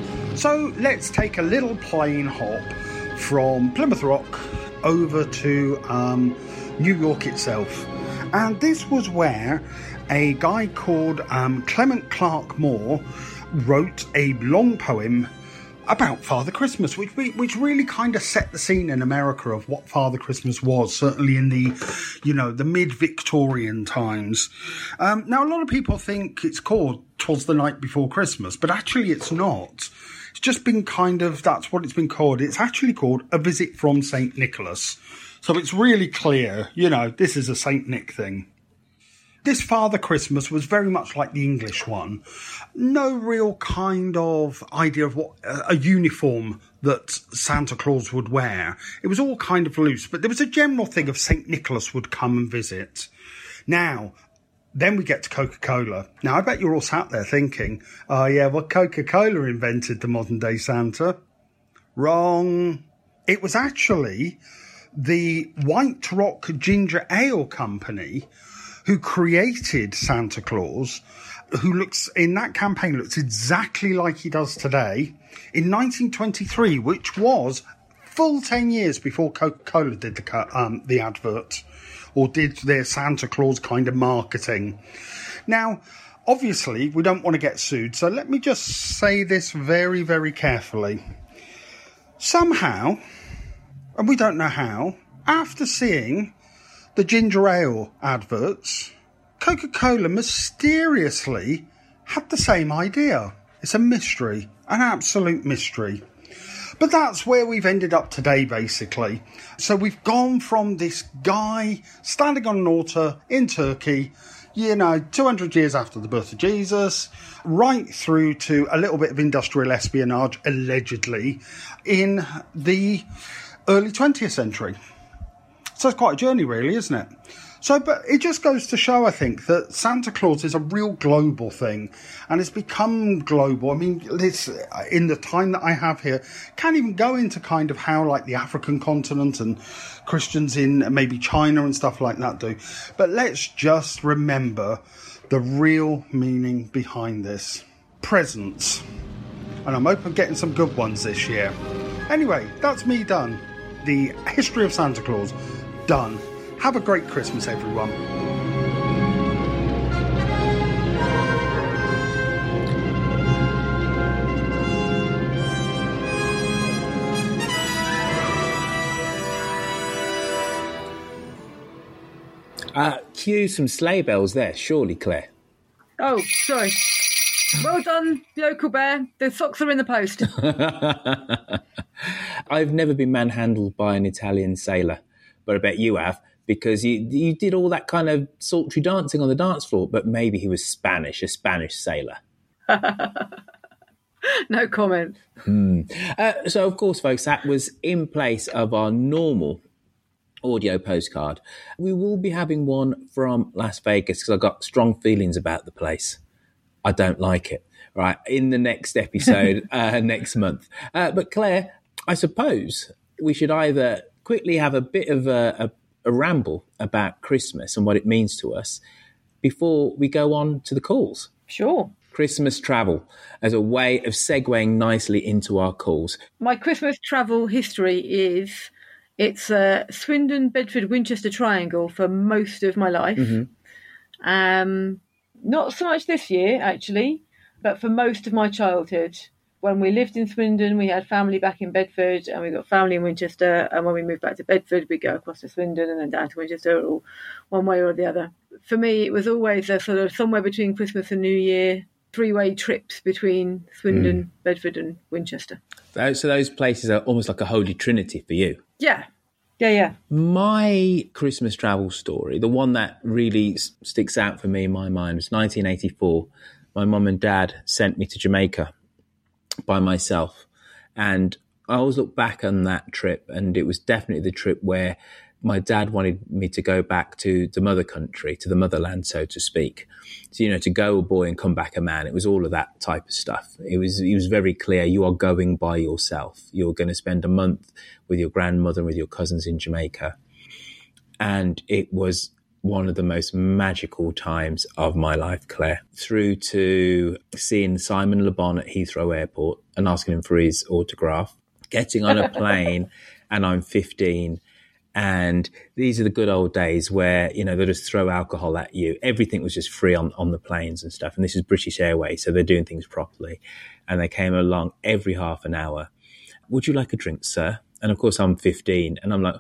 So let's take a little plane hop from Plymouth Rock over to New York itself. And this was where a guy called Clement Clark Moore wrote a long poem about Father Christmas, which really kind of set the scene in America of what Father Christmas was, certainly in the, you know, the mid-Victorian times. Now, a lot of people think it's called 'Twas the Night Before Christmas, but actually it's not. It's just been kind of, that's what it's been called. It's actually called A Visit from St. Nicholas. So it's really clear, you know, this is a St. Nick thing. This Father Christmas was very much like the English one. No real kind of idea of what a uniform that Santa Claus would wear. It was all kind of loose, but there was a general thing of St. Nicholas would come and visit. Now, then we get to Coca-Cola. Now, I bet you're all sat there thinking, oh yeah, well, Coca-Cola invented the modern day Santa. Wrong. It was actually the White Rock Ginger Ale Company, who created Santa Claus, who looks in that campaign looks exactly like he does today, in 1923, which was full 10 years before Coca-Cola did the advert, or did their Santa Claus kind of marketing. Now, obviously, we don't want to get sued, so let me just say this very, very carefully. Somehow, and we don't know how, after seeing the ginger ale adverts, Coca-Cola mysteriously had the same idea. It's a mystery, an absolute mystery. But that's where we've ended up today, basically. So we've gone from this guy standing on an altar in Turkey, 200 years after the birth of Jesus, right through to a little bit of industrial espionage, allegedly, in the early 20th century. So it's quite a journey, really, isn't it? So, but it just goes to show, I think, that Santa Claus is a real global thing, and it's become global. I mean, this, in the time that I have here, can't even go into kind of how, like, the African continent and Christians in maybe China and stuff like that do. But let's just remember the real meaning behind this. Presents. And I'm hoping getting some good ones this year. Anyway, that's me done. The history of Santa Claus done. Have a great Christmas, everyone. Cue some sleigh bells there, surely, Claire. Oh, sorry. Well done, Yokel Bear. The socks are in the post. I've never been manhandled by an Italian sailor, but I bet you have, because you did all that kind of sultry dancing on the dance floor, but maybe he was Spanish, a Spanish sailor. No comment. So, of course, folks, that was in place of our normal audio postcard. We will be having one from Las Vegas because I've got strong feelings about the place. I don't like it, right, in the next episode next month. But Claire, I suppose we should either quickly have a bit of a ramble about Christmas and what it means to us before we go on to the calls. Sure. Christmas travel as a way of segueing nicely into our calls. My Christmas travel history is it's a Swindon, Bedford, Winchester triangle for most of my life. Mm-hmm. Not so much this year, actually, but for most of my childhood. When we lived in Swindon, we had family back in Bedford, and we got family in Winchester. And when we moved back to Bedford, we go across to Swindon and then down to Winchester, or one way or the other. For me, it was always a sort of somewhere between Christmas and New Year, three-way trips between Swindon, Bedford, and Winchester. So those places are almost like a holy trinity for you. Yeah. Yeah. My Christmas travel story, the one that really sticks out for me in my mind, was 1984. My mum and dad sent me to Jamaica by myself. And I always look back on that trip, and it was definitely the trip where my dad wanted me to go back to the mother country, to the motherland, so to speak. So, to go a boy and come back a man. It was all of that type of stuff. It was very clear, you are going by yourself. You're going to spend a month with your grandmother and with your cousins in Jamaica. And it was one of the most magical times of my life, Claire, through to seeing Simon Le Bon at Heathrow Airport and asking him for his autograph, getting on a plane, and I'm 15. And these are the good old days where, they just throw alcohol at you. Everything was just free on the planes and stuff. And this is British Airways, so they're doing things properly. And they came along every half an hour. Would you like a drink, sir? And of course, I'm 15. And I'm like,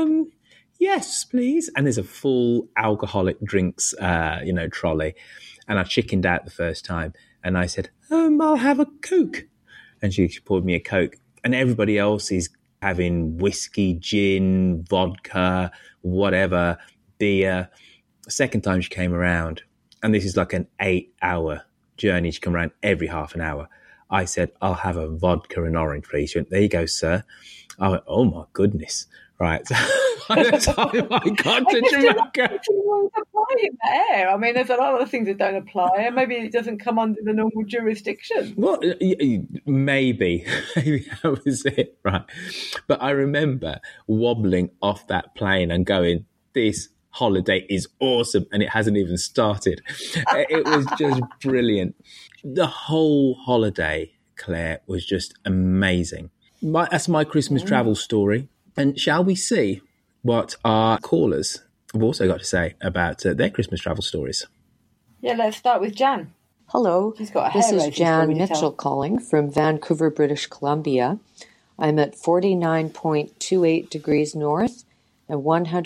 yes, please. And there's a full alcoholic drinks, trolley. And I chickened out the first time. And I said, I'll have a Coke. And she poured me a Coke. And everybody else is having whiskey, gin, vodka, whatever, beer. The second time she came around, and this is like an 8-hour journey. She come around every half an hour. I said, I'll have a vodka and orange, please. She went, there you go, sir. I went, oh my goodness. Right. By the time I got to Jamaica. Apply in the air. I mean, there's a lot of things that don't apply, and maybe it doesn't come under the normal jurisdiction. Well, maybe that was it, right? But I remember wobbling off that plane and going, "This holiday is awesome," and it hasn't even started. It was just brilliant. The whole holiday, Claire, was just amazing. That's my Christmas travel story. And shall we see what our callers have also got to say about their Christmas travel stories? Yeah, let's start with Jan. Hello, She's got a this hair is raising Jan story to Mitchell tell. calling from Vancouver, British Columbia. I'm at 49.28 degrees north and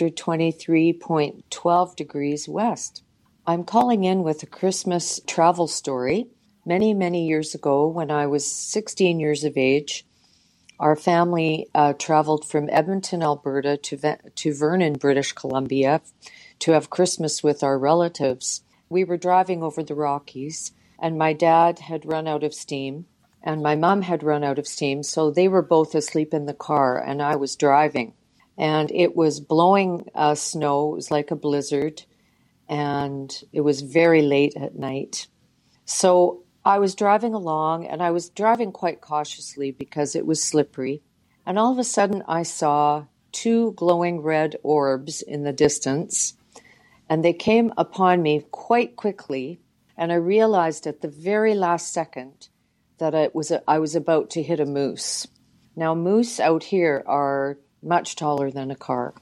123.12 degrees west. I'm calling in with a Christmas travel story. Many, many years ago, when I was 16 years of age, our family traveled from Edmonton, Alberta to Vernon, British Columbia to have Christmas with our relatives. We were driving over the Rockies, and my dad had run out of steam, and my mom had run out of steam, so they were both asleep in the car, and I was driving. And it was blowing snow. It was like a blizzard, and it was very late at night. So I was driving along, and I was driving quite cautiously because it was slippery. And all of a sudden, I saw two glowing red orbs in the distance, and they came upon me quite quickly, and I realized at the very last second that I was about to hit a moose. Now, moose out here are much taller than a car.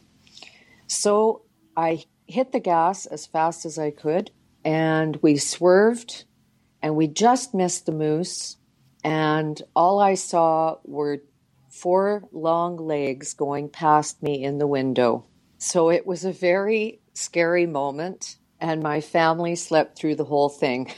So I hit the gas as fast as I could, and we swerved, and we just missed the moose, and all I saw were 4 long legs going past me in the window. So it was a very scary moment, and my family slept through the whole thing.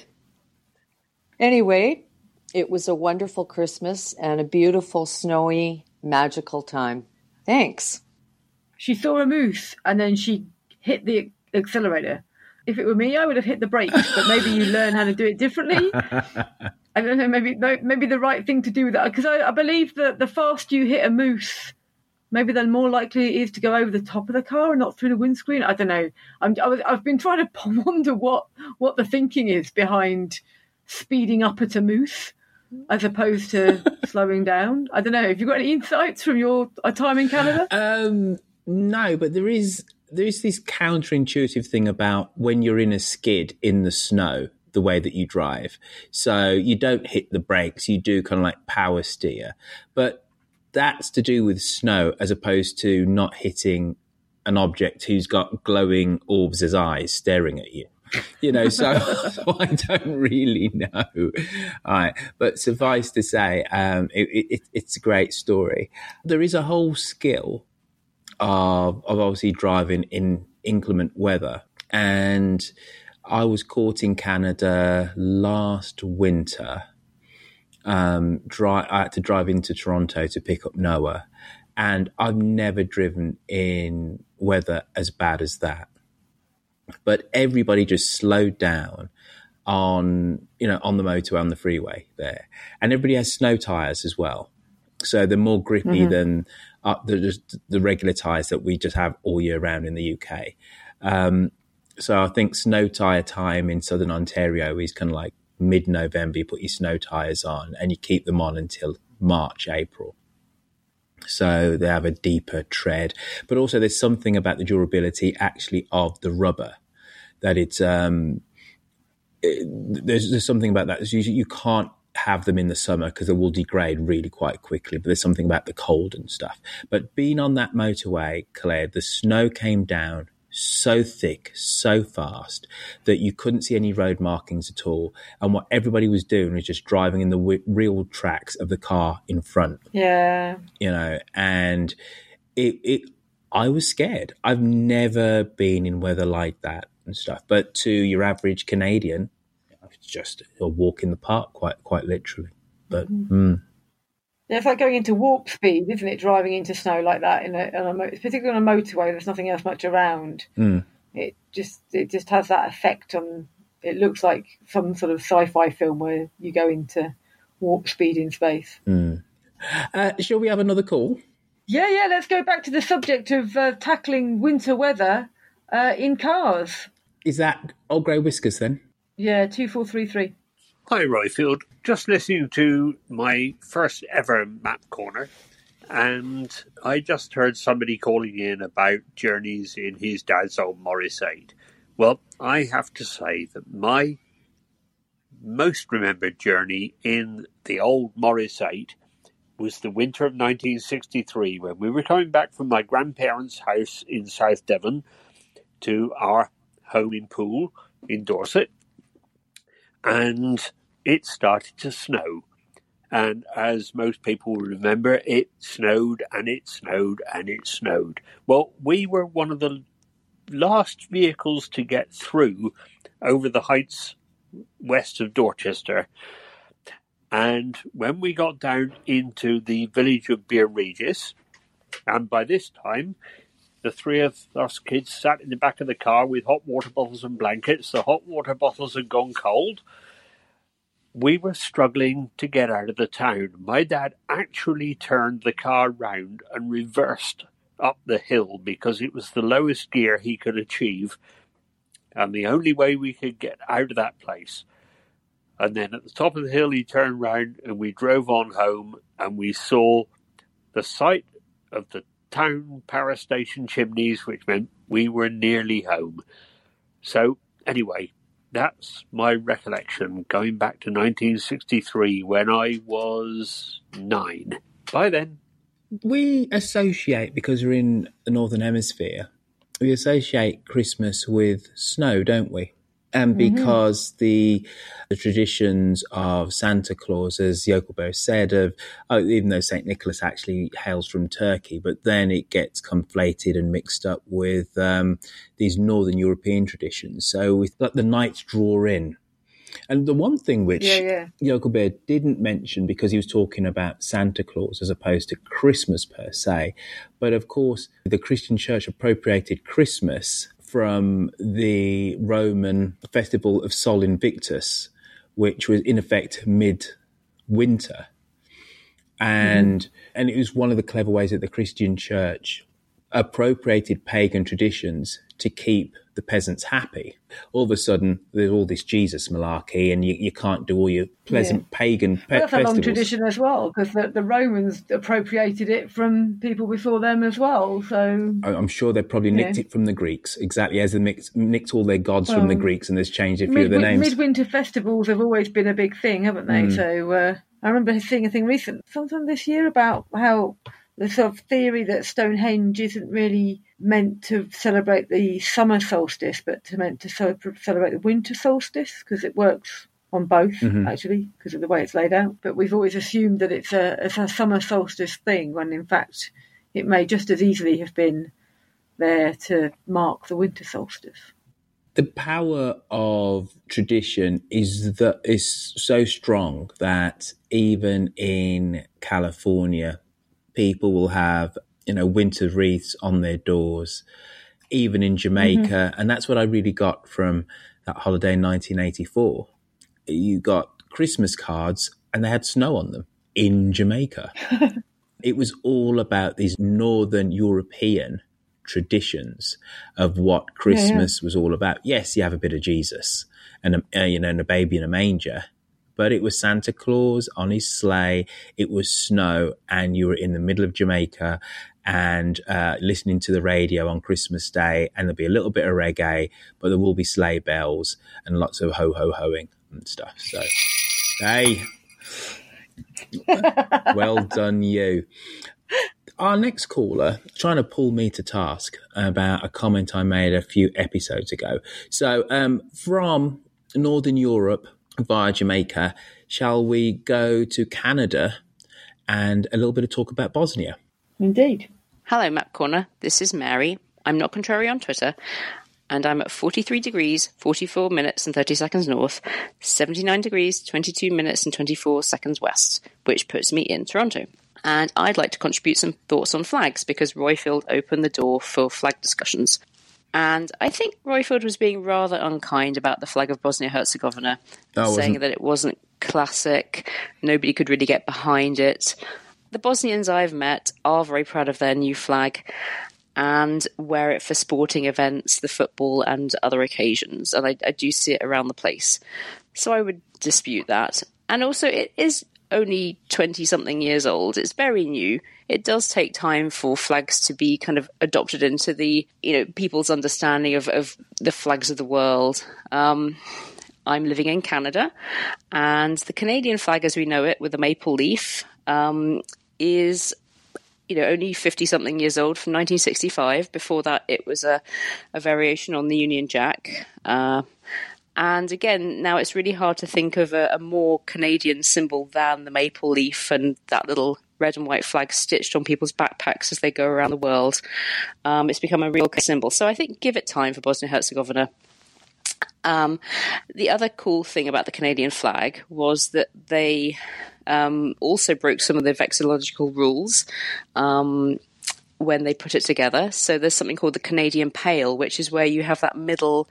Anyway, it was a wonderful Christmas and a beautiful, snowy, magical time. Thanks. She saw a moose, and then she hit the accelerator. If it were me, I would have hit the brakes, but maybe you learn how to do it differently. I don't know, maybe the right thing to do with that, because I believe that the faster you hit a moose, maybe the more likely it is to go over the top of the car and not through the windscreen. I don't know. I've been trying to wonder what the thinking is behind speeding up at a moose as opposed to slowing down. I don't know. Have you got any insights from your time in Canada? No, but there is this counterintuitive thing about when you're in a skid in the snow, the way that you drive. So you don't hit the brakes, you do kind of like power steer. But that's to do with snow as opposed to not hitting an object who's got glowing orbs as eyes staring at you. You know, so I don't really know. All right. But suffice to say, it's a great story. There is a whole skill of obviously driving in inclement weather. And I was caught in Canada last winter. I had to drive into Toronto to pick up Noah. And I've never driven in weather as bad as that. But everybody just slowed down on the motorway, on the freeway there. And everybody has snow tires as well. So they're more grippy than the regular tires that we just have all year round in the UK. So I think snow tire time in southern Ontario is kind of like mid-November. You put your snow tires on and you keep them on until March, April. So they have a deeper tread. But also there's something about the durability actually of the rubber that it's there's something about that. So you can't have them in the summer because they will degrade really quite quickly. But there's something about the cold and stuff. But being on that motorway, Claire, the snow came down so thick, so fast that you couldn't see any road markings at all. And what everybody was doing was just driving in the real tracks of the car in front. Yeah. And I was scared. I've never been in weather like that and stuff. But to your average Canadian, it's just a walk in the park, quite literally. But Yeah, it's like going into warp speed, isn't it? Driving into snow like that, particularly on a motorway, there's nothing else much around. It just has that effect on. It looks like some sort of sci-fi film where you go into warp speed in space. Shall we have another call? Yeah, let's go back to the subject of tackling winter weather in cars. Is that Old Grey Whiskers then? Yeah, 2433. Hi, Royfield. Just listening to my first ever map corner, and I just heard somebody calling in about journeys in his dad's old Morris 8. Well, I have to say that my most remembered journey in the old Morris 8 was the winter of 1963, when we were coming back from my grandparents' house in South Devon to our home in Poole in Dorset, and it started to snow. And as most people remember, it snowed and it snowed and it snowed. Well, we were one of the last vehicles to get through over the heights west of Dorchester. And when we got down into the village of Beer Regis, and by this time, the three of us kids sat in the back of the car with hot water bottles and blankets. The hot water bottles had gone cold. We were struggling to get out of the town. My dad actually turned the car round and reversed up the hill because it was the lowest gear he could achieve and the only way we could get out of that place. And then at the top of the hill, he turned round and we drove on home and we saw the sight of the town power station chimneys, which meant we were nearly home. So anyway, that's my recollection going back to 1963 when I was 9. By then. We associate, because we're in the Northern Hemisphere, we associate Christmas with snow, don't we? And because the traditions of Santa Claus, as Jokelberg said, even though St. Nicholas actually hails from Turkey, but then it gets conflated and mixed up with these Northern European traditions. So we let the nights draw in. And the one thing which Jokelberg didn't mention, because he was talking about Santa Claus as opposed to Christmas per se, but of course the Christian Church appropriated Christmas from the Roman festival of Sol Invictus, which was in effect mid-winter. And it was one of the clever ways that the Christian Church appropriated pagan traditions to keep the peasants happy. All of a sudden, there's all this Jesus malarkey, and you can't do all your pleasant pagan festivals. That's a long tradition as well, because the Romans appropriated it from people before them as well. So I'm sure they probably nicked it from the Greeks, exactly as they nicked all their gods from the Greeks, and there's changed a few of the names. Midwinter festivals have always been a big thing, haven't they? So I remember seeing a thing recent, sometime this year, about how the sort of theory that Stonehenge isn't really meant to celebrate the summer solstice, but meant to celebrate the winter solstice, because it works on both, actually, because of the way it's laid out. But we've always assumed that it's a summer solstice thing, when in fact it may just as easily have been there to mark the winter solstice. The power of tradition is so strong that even in California, people will have, winter wreaths on their doors, even in Jamaica. And that's what I really got from that holiday in 1984. You got Christmas cards and they had snow on them in Jamaica. It was all about these Northern European traditions of what Christmas was all about. Yes, you have a bit of Jesus and a baby in a manger, but it was Santa Claus on his sleigh, it was snow, and you were in the middle of Jamaica and listening to the radio on Christmas Day, and there'll be a little bit of reggae, but there will be sleigh bells and lots of ho-ho-hoing and stuff. So, hey, well done you. Our next caller trying to pull me to task about a comment I made a few episodes ago. So from Northern Europe via Jamaica, shall we go to Canada and a little bit of talk about Bosnia? Indeed. Hello, Map Corner. This is Mary. I'm not contrary on Twitter, and I'm at 43 degrees, 44 minutes and 30 seconds north, 79 degrees, 22 minutes and 24 seconds west, which puts me in Toronto. And I'd like to contribute some thoughts on flags, because Royfield opened the door for flag discussions. And I think Royfield was being rather unkind about the flag of Bosnia-Herzegovina, saying that it wasn't classic, nobody could really get behind it. The Bosnians I've met are very proud of their new flag and wear it for sporting events, the football and other occasions. And I do see it around the place. So I would dispute that. And also it is only 20-something years old. It's very new. It does take time for flags to be kind of adopted into the, people's understanding of the flags of the world. I'm living in Canada, and the Canadian flag as we know it with the maple leaf is only 50-something years old, from 1965. Before that, it was a variation on the Union Jack. And again, now it's really hard to think of a more Canadian symbol than the maple leaf and that little red and white flag stitched on people's backpacks as they go around the world. It's become a real symbol. So I think give it time for Bosnia-Herzegovina. The other cool thing about the Canadian flag was that they also broke some of the vexillological rules when they put it together. So there's something called the Canadian Pale, which is where you have that middle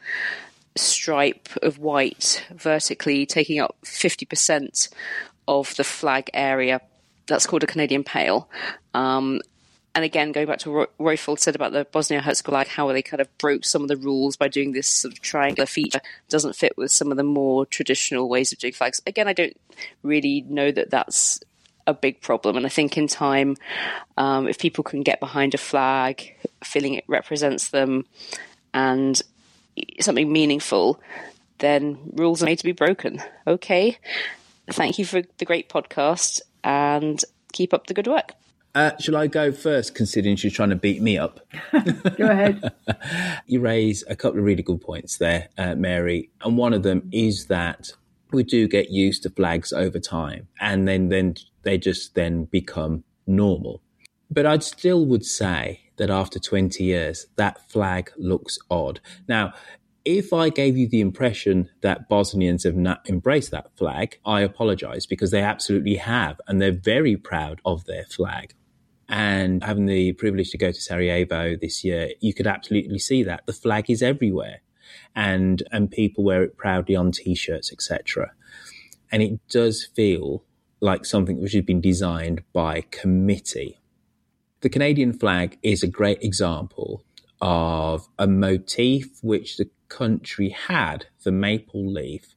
stripe of white vertically taking up 50% of the flag area. That's called a Canadian Pale. And again, going back to what Royfield said about the Bosnia-Herzegovina, how they kind of broke some of the rules by doing this sort of triangular feature, doesn't fit with some of the more traditional ways of doing flags. Again, I don't really know that that's a big problem. And I think in time, if people can get behind a flag, feeling it represents them and something meaningful, then rules are made to be broken. Okay. Thank you for the great podcast and keep up the good work. Shall I go first, considering she's trying to beat me up? Go ahead. You raise a couple of really good points there, Mary. And one of them is that we do get used to flags over time, and then they just then become normal. But I'd still would say that after 20 years, that flag looks odd. Now, if I gave you the impression that Bosnians have not embraced that flag, I apologise, because they absolutely have, and they're very proud of their flag. And having the privilege to go to Sarajevo this year, you could absolutely see that. The flag is everywhere, and people wear it proudly on T-shirts, etc. And it does feel like something which has been designed by committee. The Canadian flag is a great example of a motif which the country had, the maple leaf,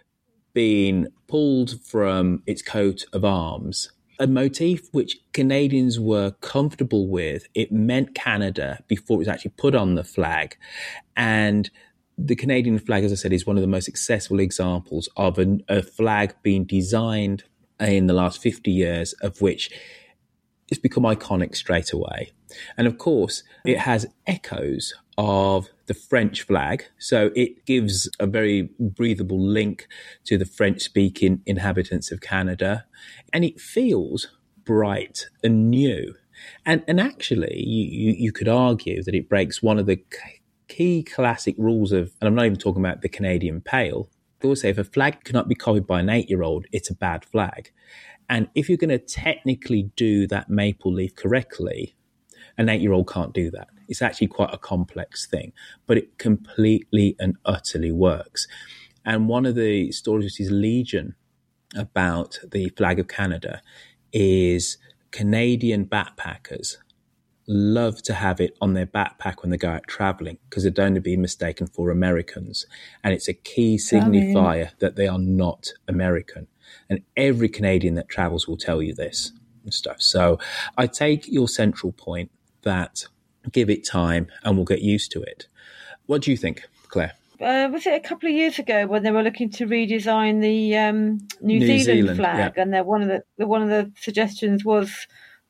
being pulled from its coat of arms. A motif which Canadians were comfortable with. It meant Canada before it was actually put on the flag. And the Canadian flag, as I said, is one of the most successful examples of a flag being designed in the last 50 years, of which it's become iconic straight away. And of course, it has echoes of the French flag. So it gives a very breathable link to the French-speaking inhabitants of Canada. And it feels bright and new. And actually, you could argue that it breaks one of the key classic rules of, and I'm not even talking about the Canadian Pale. They always say if a flag cannot be copied by an 8-year-old, it's a bad flag. And if you're going to technically do that maple leaf correctly, an 8-year-old can't do that. It's actually quite a complex thing, but it completely and utterly works. And one of the stories which is legion about the flag of Canada is Canadian backpackers love to have it on their backpack when they go out traveling, because they don't want to be mistaken for Americans. And it's a key signifier that they are not American. And every Canadian that travels will tell you this and stuff. So I take your central point that give it time and we'll get used to it. What do you think, Claire? Was it a couple of years ago when they were looking to redesign the New Zealand flag, and one of the suggestions was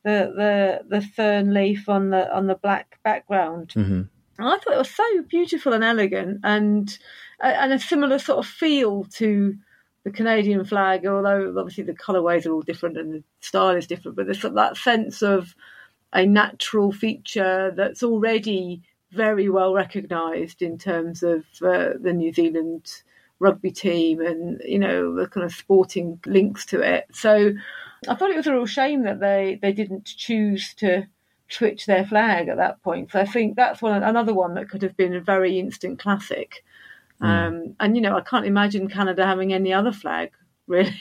the fern leaf on the black background. Mm-hmm. And I thought it was so beautiful and elegant, and a similar sort of feel to the Canadian flag, although obviously the colourways are all different and the style is different, but there's that sense of a natural feature that's already very well recognised in terms of the New Zealand rugby team and, the kind of sporting links to it. So I thought it was a real shame that they didn't choose to switch their flag at that point. So I think that's another one that could have been a very instant classic. And, I can't imagine Canada having any other flag really.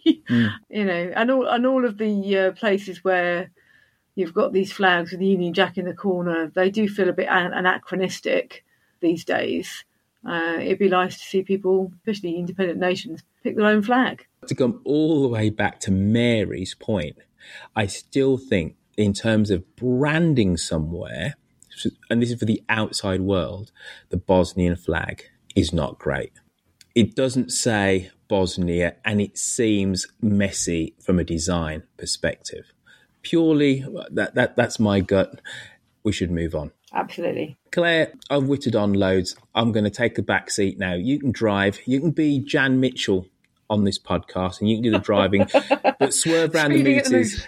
You know, and all of the places where you've got these flags with the Union Jack in the corner, they do feel a bit anachronistic these days. It'd be nice to see people, especially independent nations, pick their own flag. To come all the way back to Mary's point, I still think in terms of branding somewhere, and this is for the outside world, the Bosnian flag is not great. It doesn't say Bosnia, and it seems messy from a design perspective. Purely, that's my gut. We should move on. Absolutely. Claire, I've witted on loads. I'm going to take the back seat now. You can drive. You can be Jan Mitchell on this podcast, and you can do the driving, but swerve around the mooters.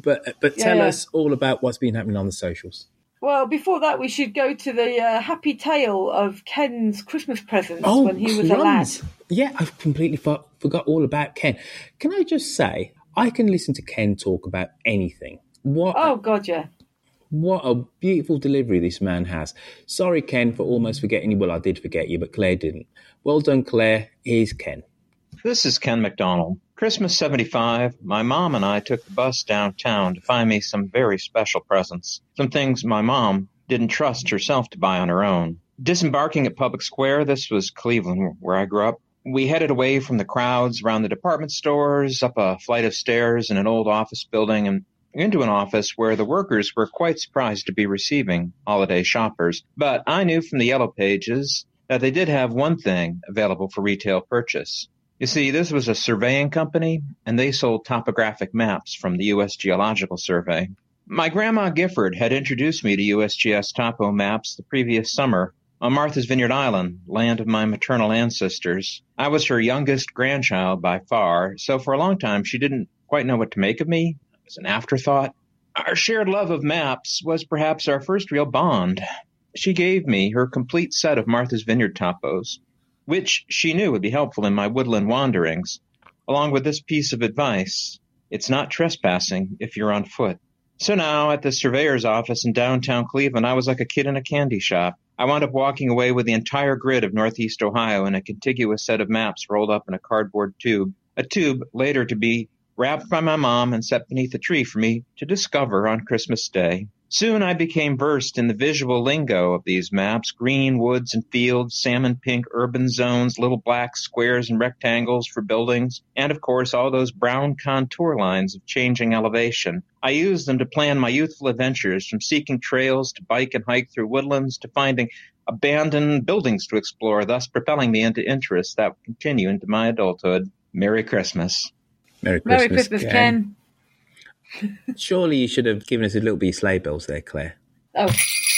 But tell us all about what's been happening on the socials. Well, before that, we should go to the happy tale of Ken's Christmas presents when he was a lad. Yeah, I've completely forgot all about Ken. Can I just say, I can listen to Ken talk about anything. God, yeah. What a beautiful delivery this man has. Sorry, Ken, for almost forgetting you. Well, I did forget you, but Claire didn't. Well done, Claire. Here's Ken. This is Ken McDonald. Christmas 75, my mom and I took the bus downtown to find me some very special presents. Some things my mom didn't trust herself to buy on her own. Disembarking at Public Square, this was Cleveland, where I grew up, we headed away from the crowds around the department stores, up a flight of stairs in an old office building, and into an office where the workers were quite surprised to be receiving holiday shoppers. But I knew from the Yellow Pages that they did have one thing available for retail purchase. You see, this was a surveying company, and they sold topographic maps from the U.S. Geological Survey. My grandma Gifford had introduced me to USGS topo maps the previous summer on Martha's Vineyard Island, land of my maternal ancestors. I was her youngest grandchild by far, so for a long time she didn't quite know what to make of me. It was an afterthought. Our shared love of maps was perhaps our first real bond. She gave me her complete set of Martha's Vineyard topos, which she knew would be helpful in my woodland wanderings, along with this piece of advice: it's not trespassing if you're on foot. So now, at the surveyor's office in downtown Cleveland, I was like a kid in a candy shop. I wound up walking away with the entire grid of Northeast Ohio in a contiguous set of maps rolled up in a cardboard tube, a tube later to be wrapped by my mom and set beneath a tree for me to discover on Christmas Day. Soon I became versed in the visual lingo of these maps: green woods and fields, salmon pink urban zones, little black squares and rectangles for buildings, and of course all those brown contour lines of changing elevation. I used them to plan my youthful adventures, from seeking trails to bike and hike through woodlands to finding abandoned buildings to explore, thus propelling me into interests that would continue into my adulthood. Merry Christmas. Merry Christmas, Merry Christmas, Ken. Surely you should have given us a little bit of sleigh bells there, Claire. Oh.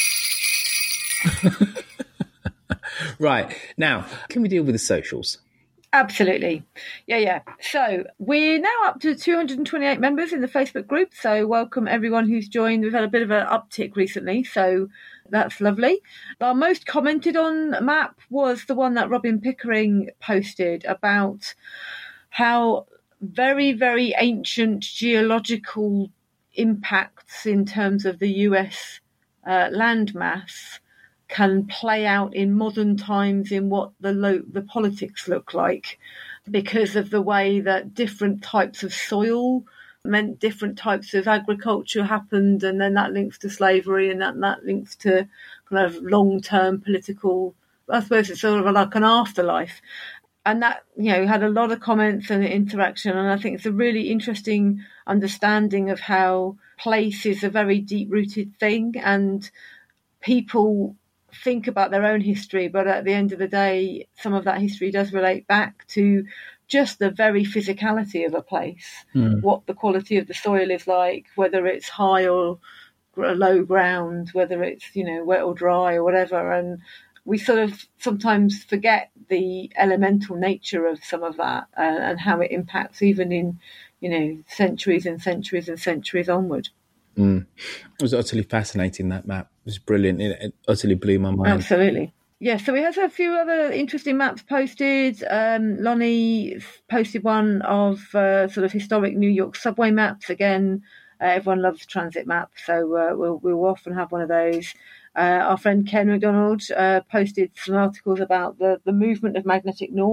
Right. Now, can we deal with the socials? Absolutely. Yeah. So we're now up to 228 members in the Facebook group. So welcome everyone who's joined. We've had a bit of an uptick recently, so that's lovely. Our most commented on map was the one that Robin Pickering posted about how very, very ancient geological impacts in terms of the US landmass can play out in modern times in what the politics look like, because of the way that different types of soil meant different types of agriculture happened, and then that links to slavery, and that links to kind of long-term political, I suppose it's sort of like an afterlife. And that, had a lot of comments and interaction. And I think it's a really interesting understanding of how place is a very deep-rooted thing, and people think about their own history. But at the end of the day, some of that history does relate back to just the very physicality of a place, what the quality of the soil is like, whether it's high or low ground, whether it's, wet or dry or whatever. And we sort of sometimes forget the elemental nature of some of that and how it impacts even in, centuries and centuries and centuries onward. It was utterly fascinating, that map. It was brilliant. It utterly blew my mind. Absolutely. Yeah, so we have a few other interesting maps posted. Lonnie posted one of sort of historic New York subway maps. Again, everyone loves transit maps, so we'll often have one of those. Our friend Ken McDonald posted some articles about the movement of magnetic north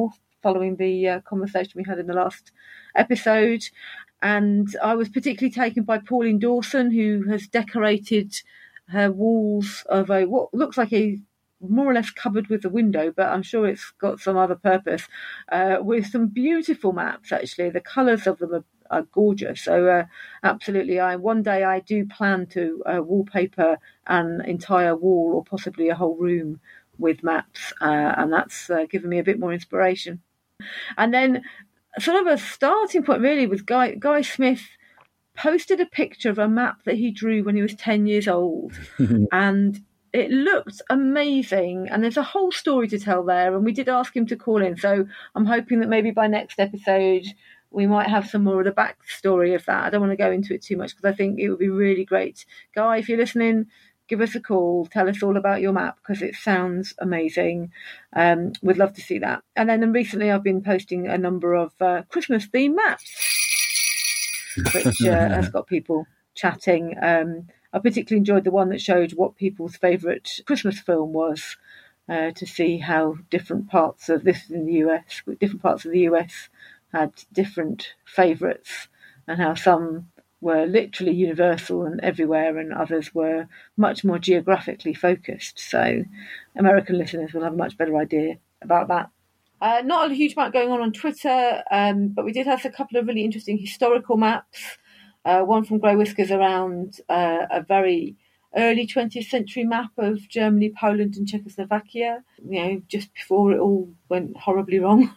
following the conversation we had in the last episode. And I was particularly taken by Pauline Dawson, who has decorated her walls of what looks like a more or less cupboard with a window, but I'm sure it's got some other purpose, with some beautiful maps, actually. The colours of them are gorgeous. So absolutely, one day I do plan to wallpaper an entire wall or possibly a whole room with maps, and that's given me a bit more inspiration. And then sort of a starting point really was Guy Smith posted a picture of a map that he drew when he was 10 years old, and it looked amazing, and there's a whole story to tell there, and we did ask him to call in, so I'm hoping that maybe by next episode we might have some more of the backstory of that. I don't want to go into it too much because I think it would be really great. Guy, if you're listening, give us a call, tell us all about your map because it sounds amazing. We'd love to see that. And then recently I've been posting a number of Christmas themed maps, which has got people chatting. I particularly enjoyed the one that showed what people's favourite Christmas film was, to see how different parts of this in the US, different parts of the US had different favourites, and how some were literally universal and everywhere, and others were much more geographically focused. So American listeners will have a much better idea about that. Not a huge amount going on Twitter, but we did have a couple of really interesting historical maps. One from Grey Whiskers around a very early 20th century map of Germany, Poland and Czechoslovakia, just before it all went horribly wrong.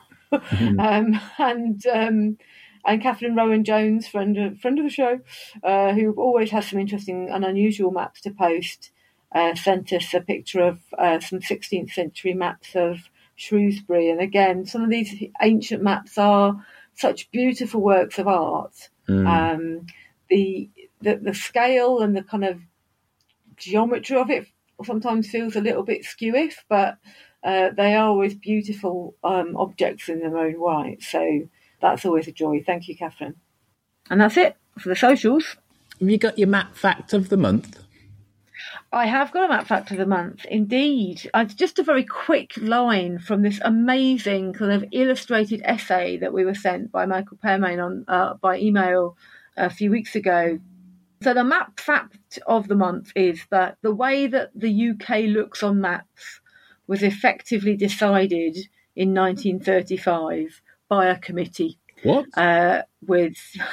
And Catherine Rowan-Jones, friend of the show, who always has some interesting and unusual maps to post, sent us a picture of some 16th century maps of Shrewsbury. And again, some of these ancient maps are such beautiful works of art. The scale and the kind of geometry of it sometimes feels a little bit skewish, but they are always beautiful objects in their own right. So that's always a joy. Thank you, Catherine. And that's it for the socials. Have you got your map fact of the month? I have got a map fact of the month, indeed. It's just a very quick line from this amazing kind of illustrated essay that we were sent by Michael Pearmain by email a few weeks ago. So the map fact of the month is that the way that the UK looks on maps was effectively decided in 1935 by a committee. What? With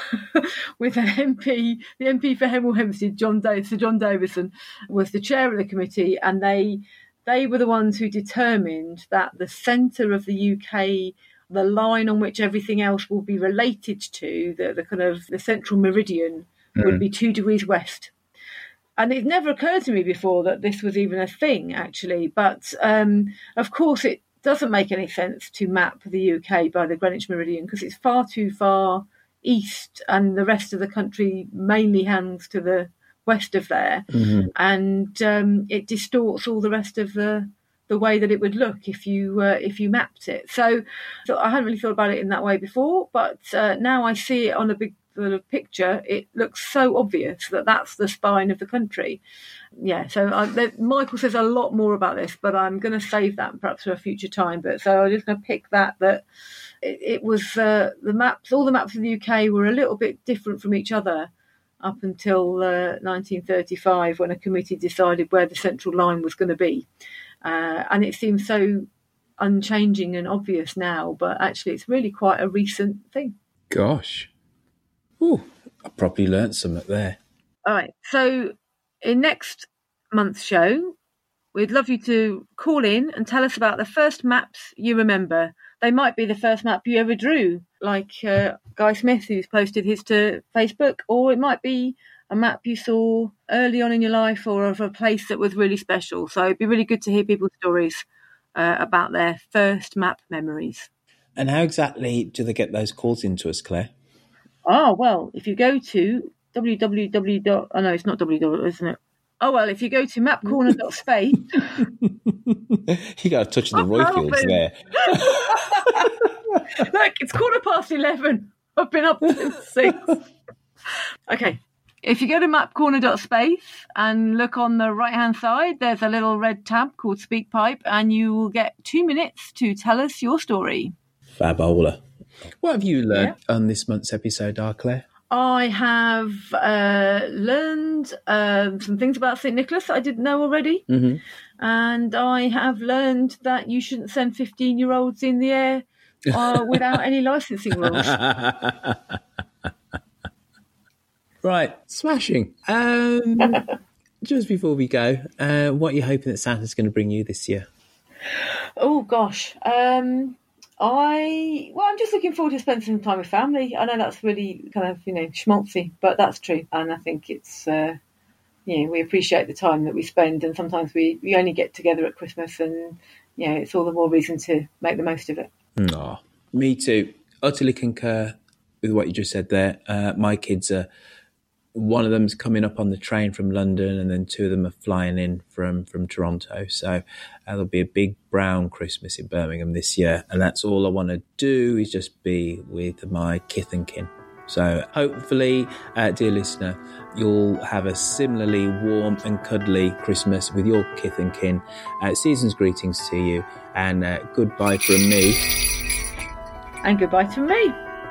an MP, the MP for Hemel Hempstead, Sir John Davison, was the chair of the committee, and they were the ones who determined that the centre of the UK, the line on which everything else will be related to, the kind of the central meridian, would be 2 degrees west. And it never occurred to me before that this was even a thing, actually. But of course, it doesn't make any sense to map the UK by the Greenwich Meridian because it's far too far east, and the rest of the country mainly hangs to the west of there, and it distorts all the rest of the way that it would look if you mapped it. So I hadn't really thought about it in that way before, but now I see it on a big sort of picture. It looks so obvious that that's the spine of the country. Yeah, so Michael says a lot more about this, but I'm going to save that perhaps for a future time. But so I'm just going to pick that it was the maps. All the maps of the UK were a little bit different from each other up until 1935, when a committee decided where the central line was going to be, and it seems so unchanging and obvious now, but actually it's really quite a recent thing. Gosh. Oh, I probably learnt something there. All right. So in next month's show, we'd love you to call in and tell us about the first maps you remember. They might be the first map you ever drew, like Guy Smith, who's posted his to Facebook, or it might be a map you saw early on in your life or of a place that was really special. So it'd be really good to hear people's stories about their first map memories. And how exactly do they get those calls into us, Claire? Oh, well, if you go to www. Oh, no, it's not www, isn't it? Oh, well, if you go to mapcorner.space. You got a touch of the Royfields there. Look, it's 11:15. I've been up since 6. Okay. If you go to mapcorner.space and look on the right-hand side, there's a little red tab called SpeakPipe, and you will get 2 minutes to tell us your story. Fabola. What have you learned on this month's episode, Claire? I have learned some things about St. Nicholas that I didn't know already. Mm-hmm. And I have learned that you shouldn't send 15-year-olds in the air without any licensing rules. Right, smashing. Just before we go, what are you hoping that Santa's going to bring you this year? Oh, gosh. I'm just looking forward to spending some time with family. I know that's really kind of, schmaltzy, but that's true. And I think it's, we appreciate the time that we spend, and sometimes we only get together at Christmas, and, it's all the more reason to make the most of it. Oh, me too. Utterly concur with what you just said there. My kids are, one of them's coming up on the train from London, and then two of them are flying in from Toronto. So there'll be a big brown Christmas in Birmingham this year. And that's all I want to do, is just be with my kith and kin. So hopefully, dear listener, you'll have a similarly warm and cuddly Christmas with your kith and kin. Season's greetings to you, and goodbye from me. And goodbye from me.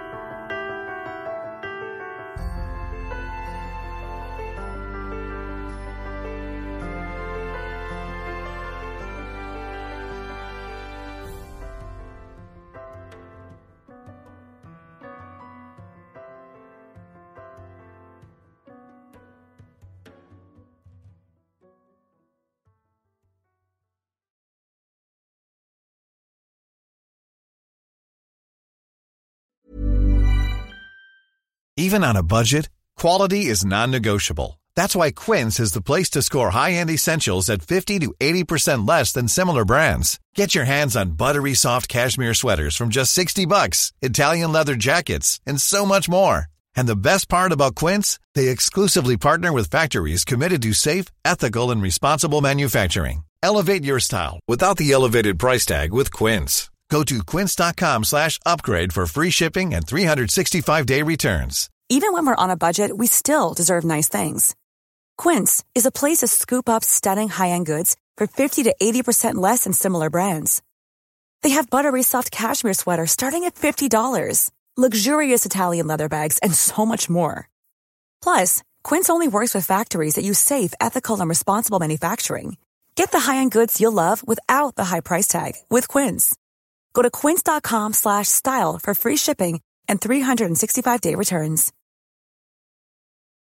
Even on a budget, quality is non-negotiable. That's why Quince is the place to score high-end essentials at 50 to 80% less than similar brands. Get your hands on buttery soft cashmere sweaters from just $60, Italian leather jackets, and so much more. And the best part about Quince, they exclusively partner with factories committed to safe, ethical, and responsible manufacturing. Elevate your style without the elevated price tag with Quince. Go to quince.com/upgrade for free shipping and 365-day returns. Even when we're on a budget, we still deserve nice things. Quince is a place to scoop up stunning high-end goods for 50 to 80% less than similar brands. They have buttery soft cashmere sweaters starting at $50, luxurious Italian leather bags, and so much more. Plus, Quince only works with factories that use safe, ethical, and responsible manufacturing. Get the high-end goods you'll love without the high price tag with Quince. Go to quince.com/style for free shipping and 365-day returns.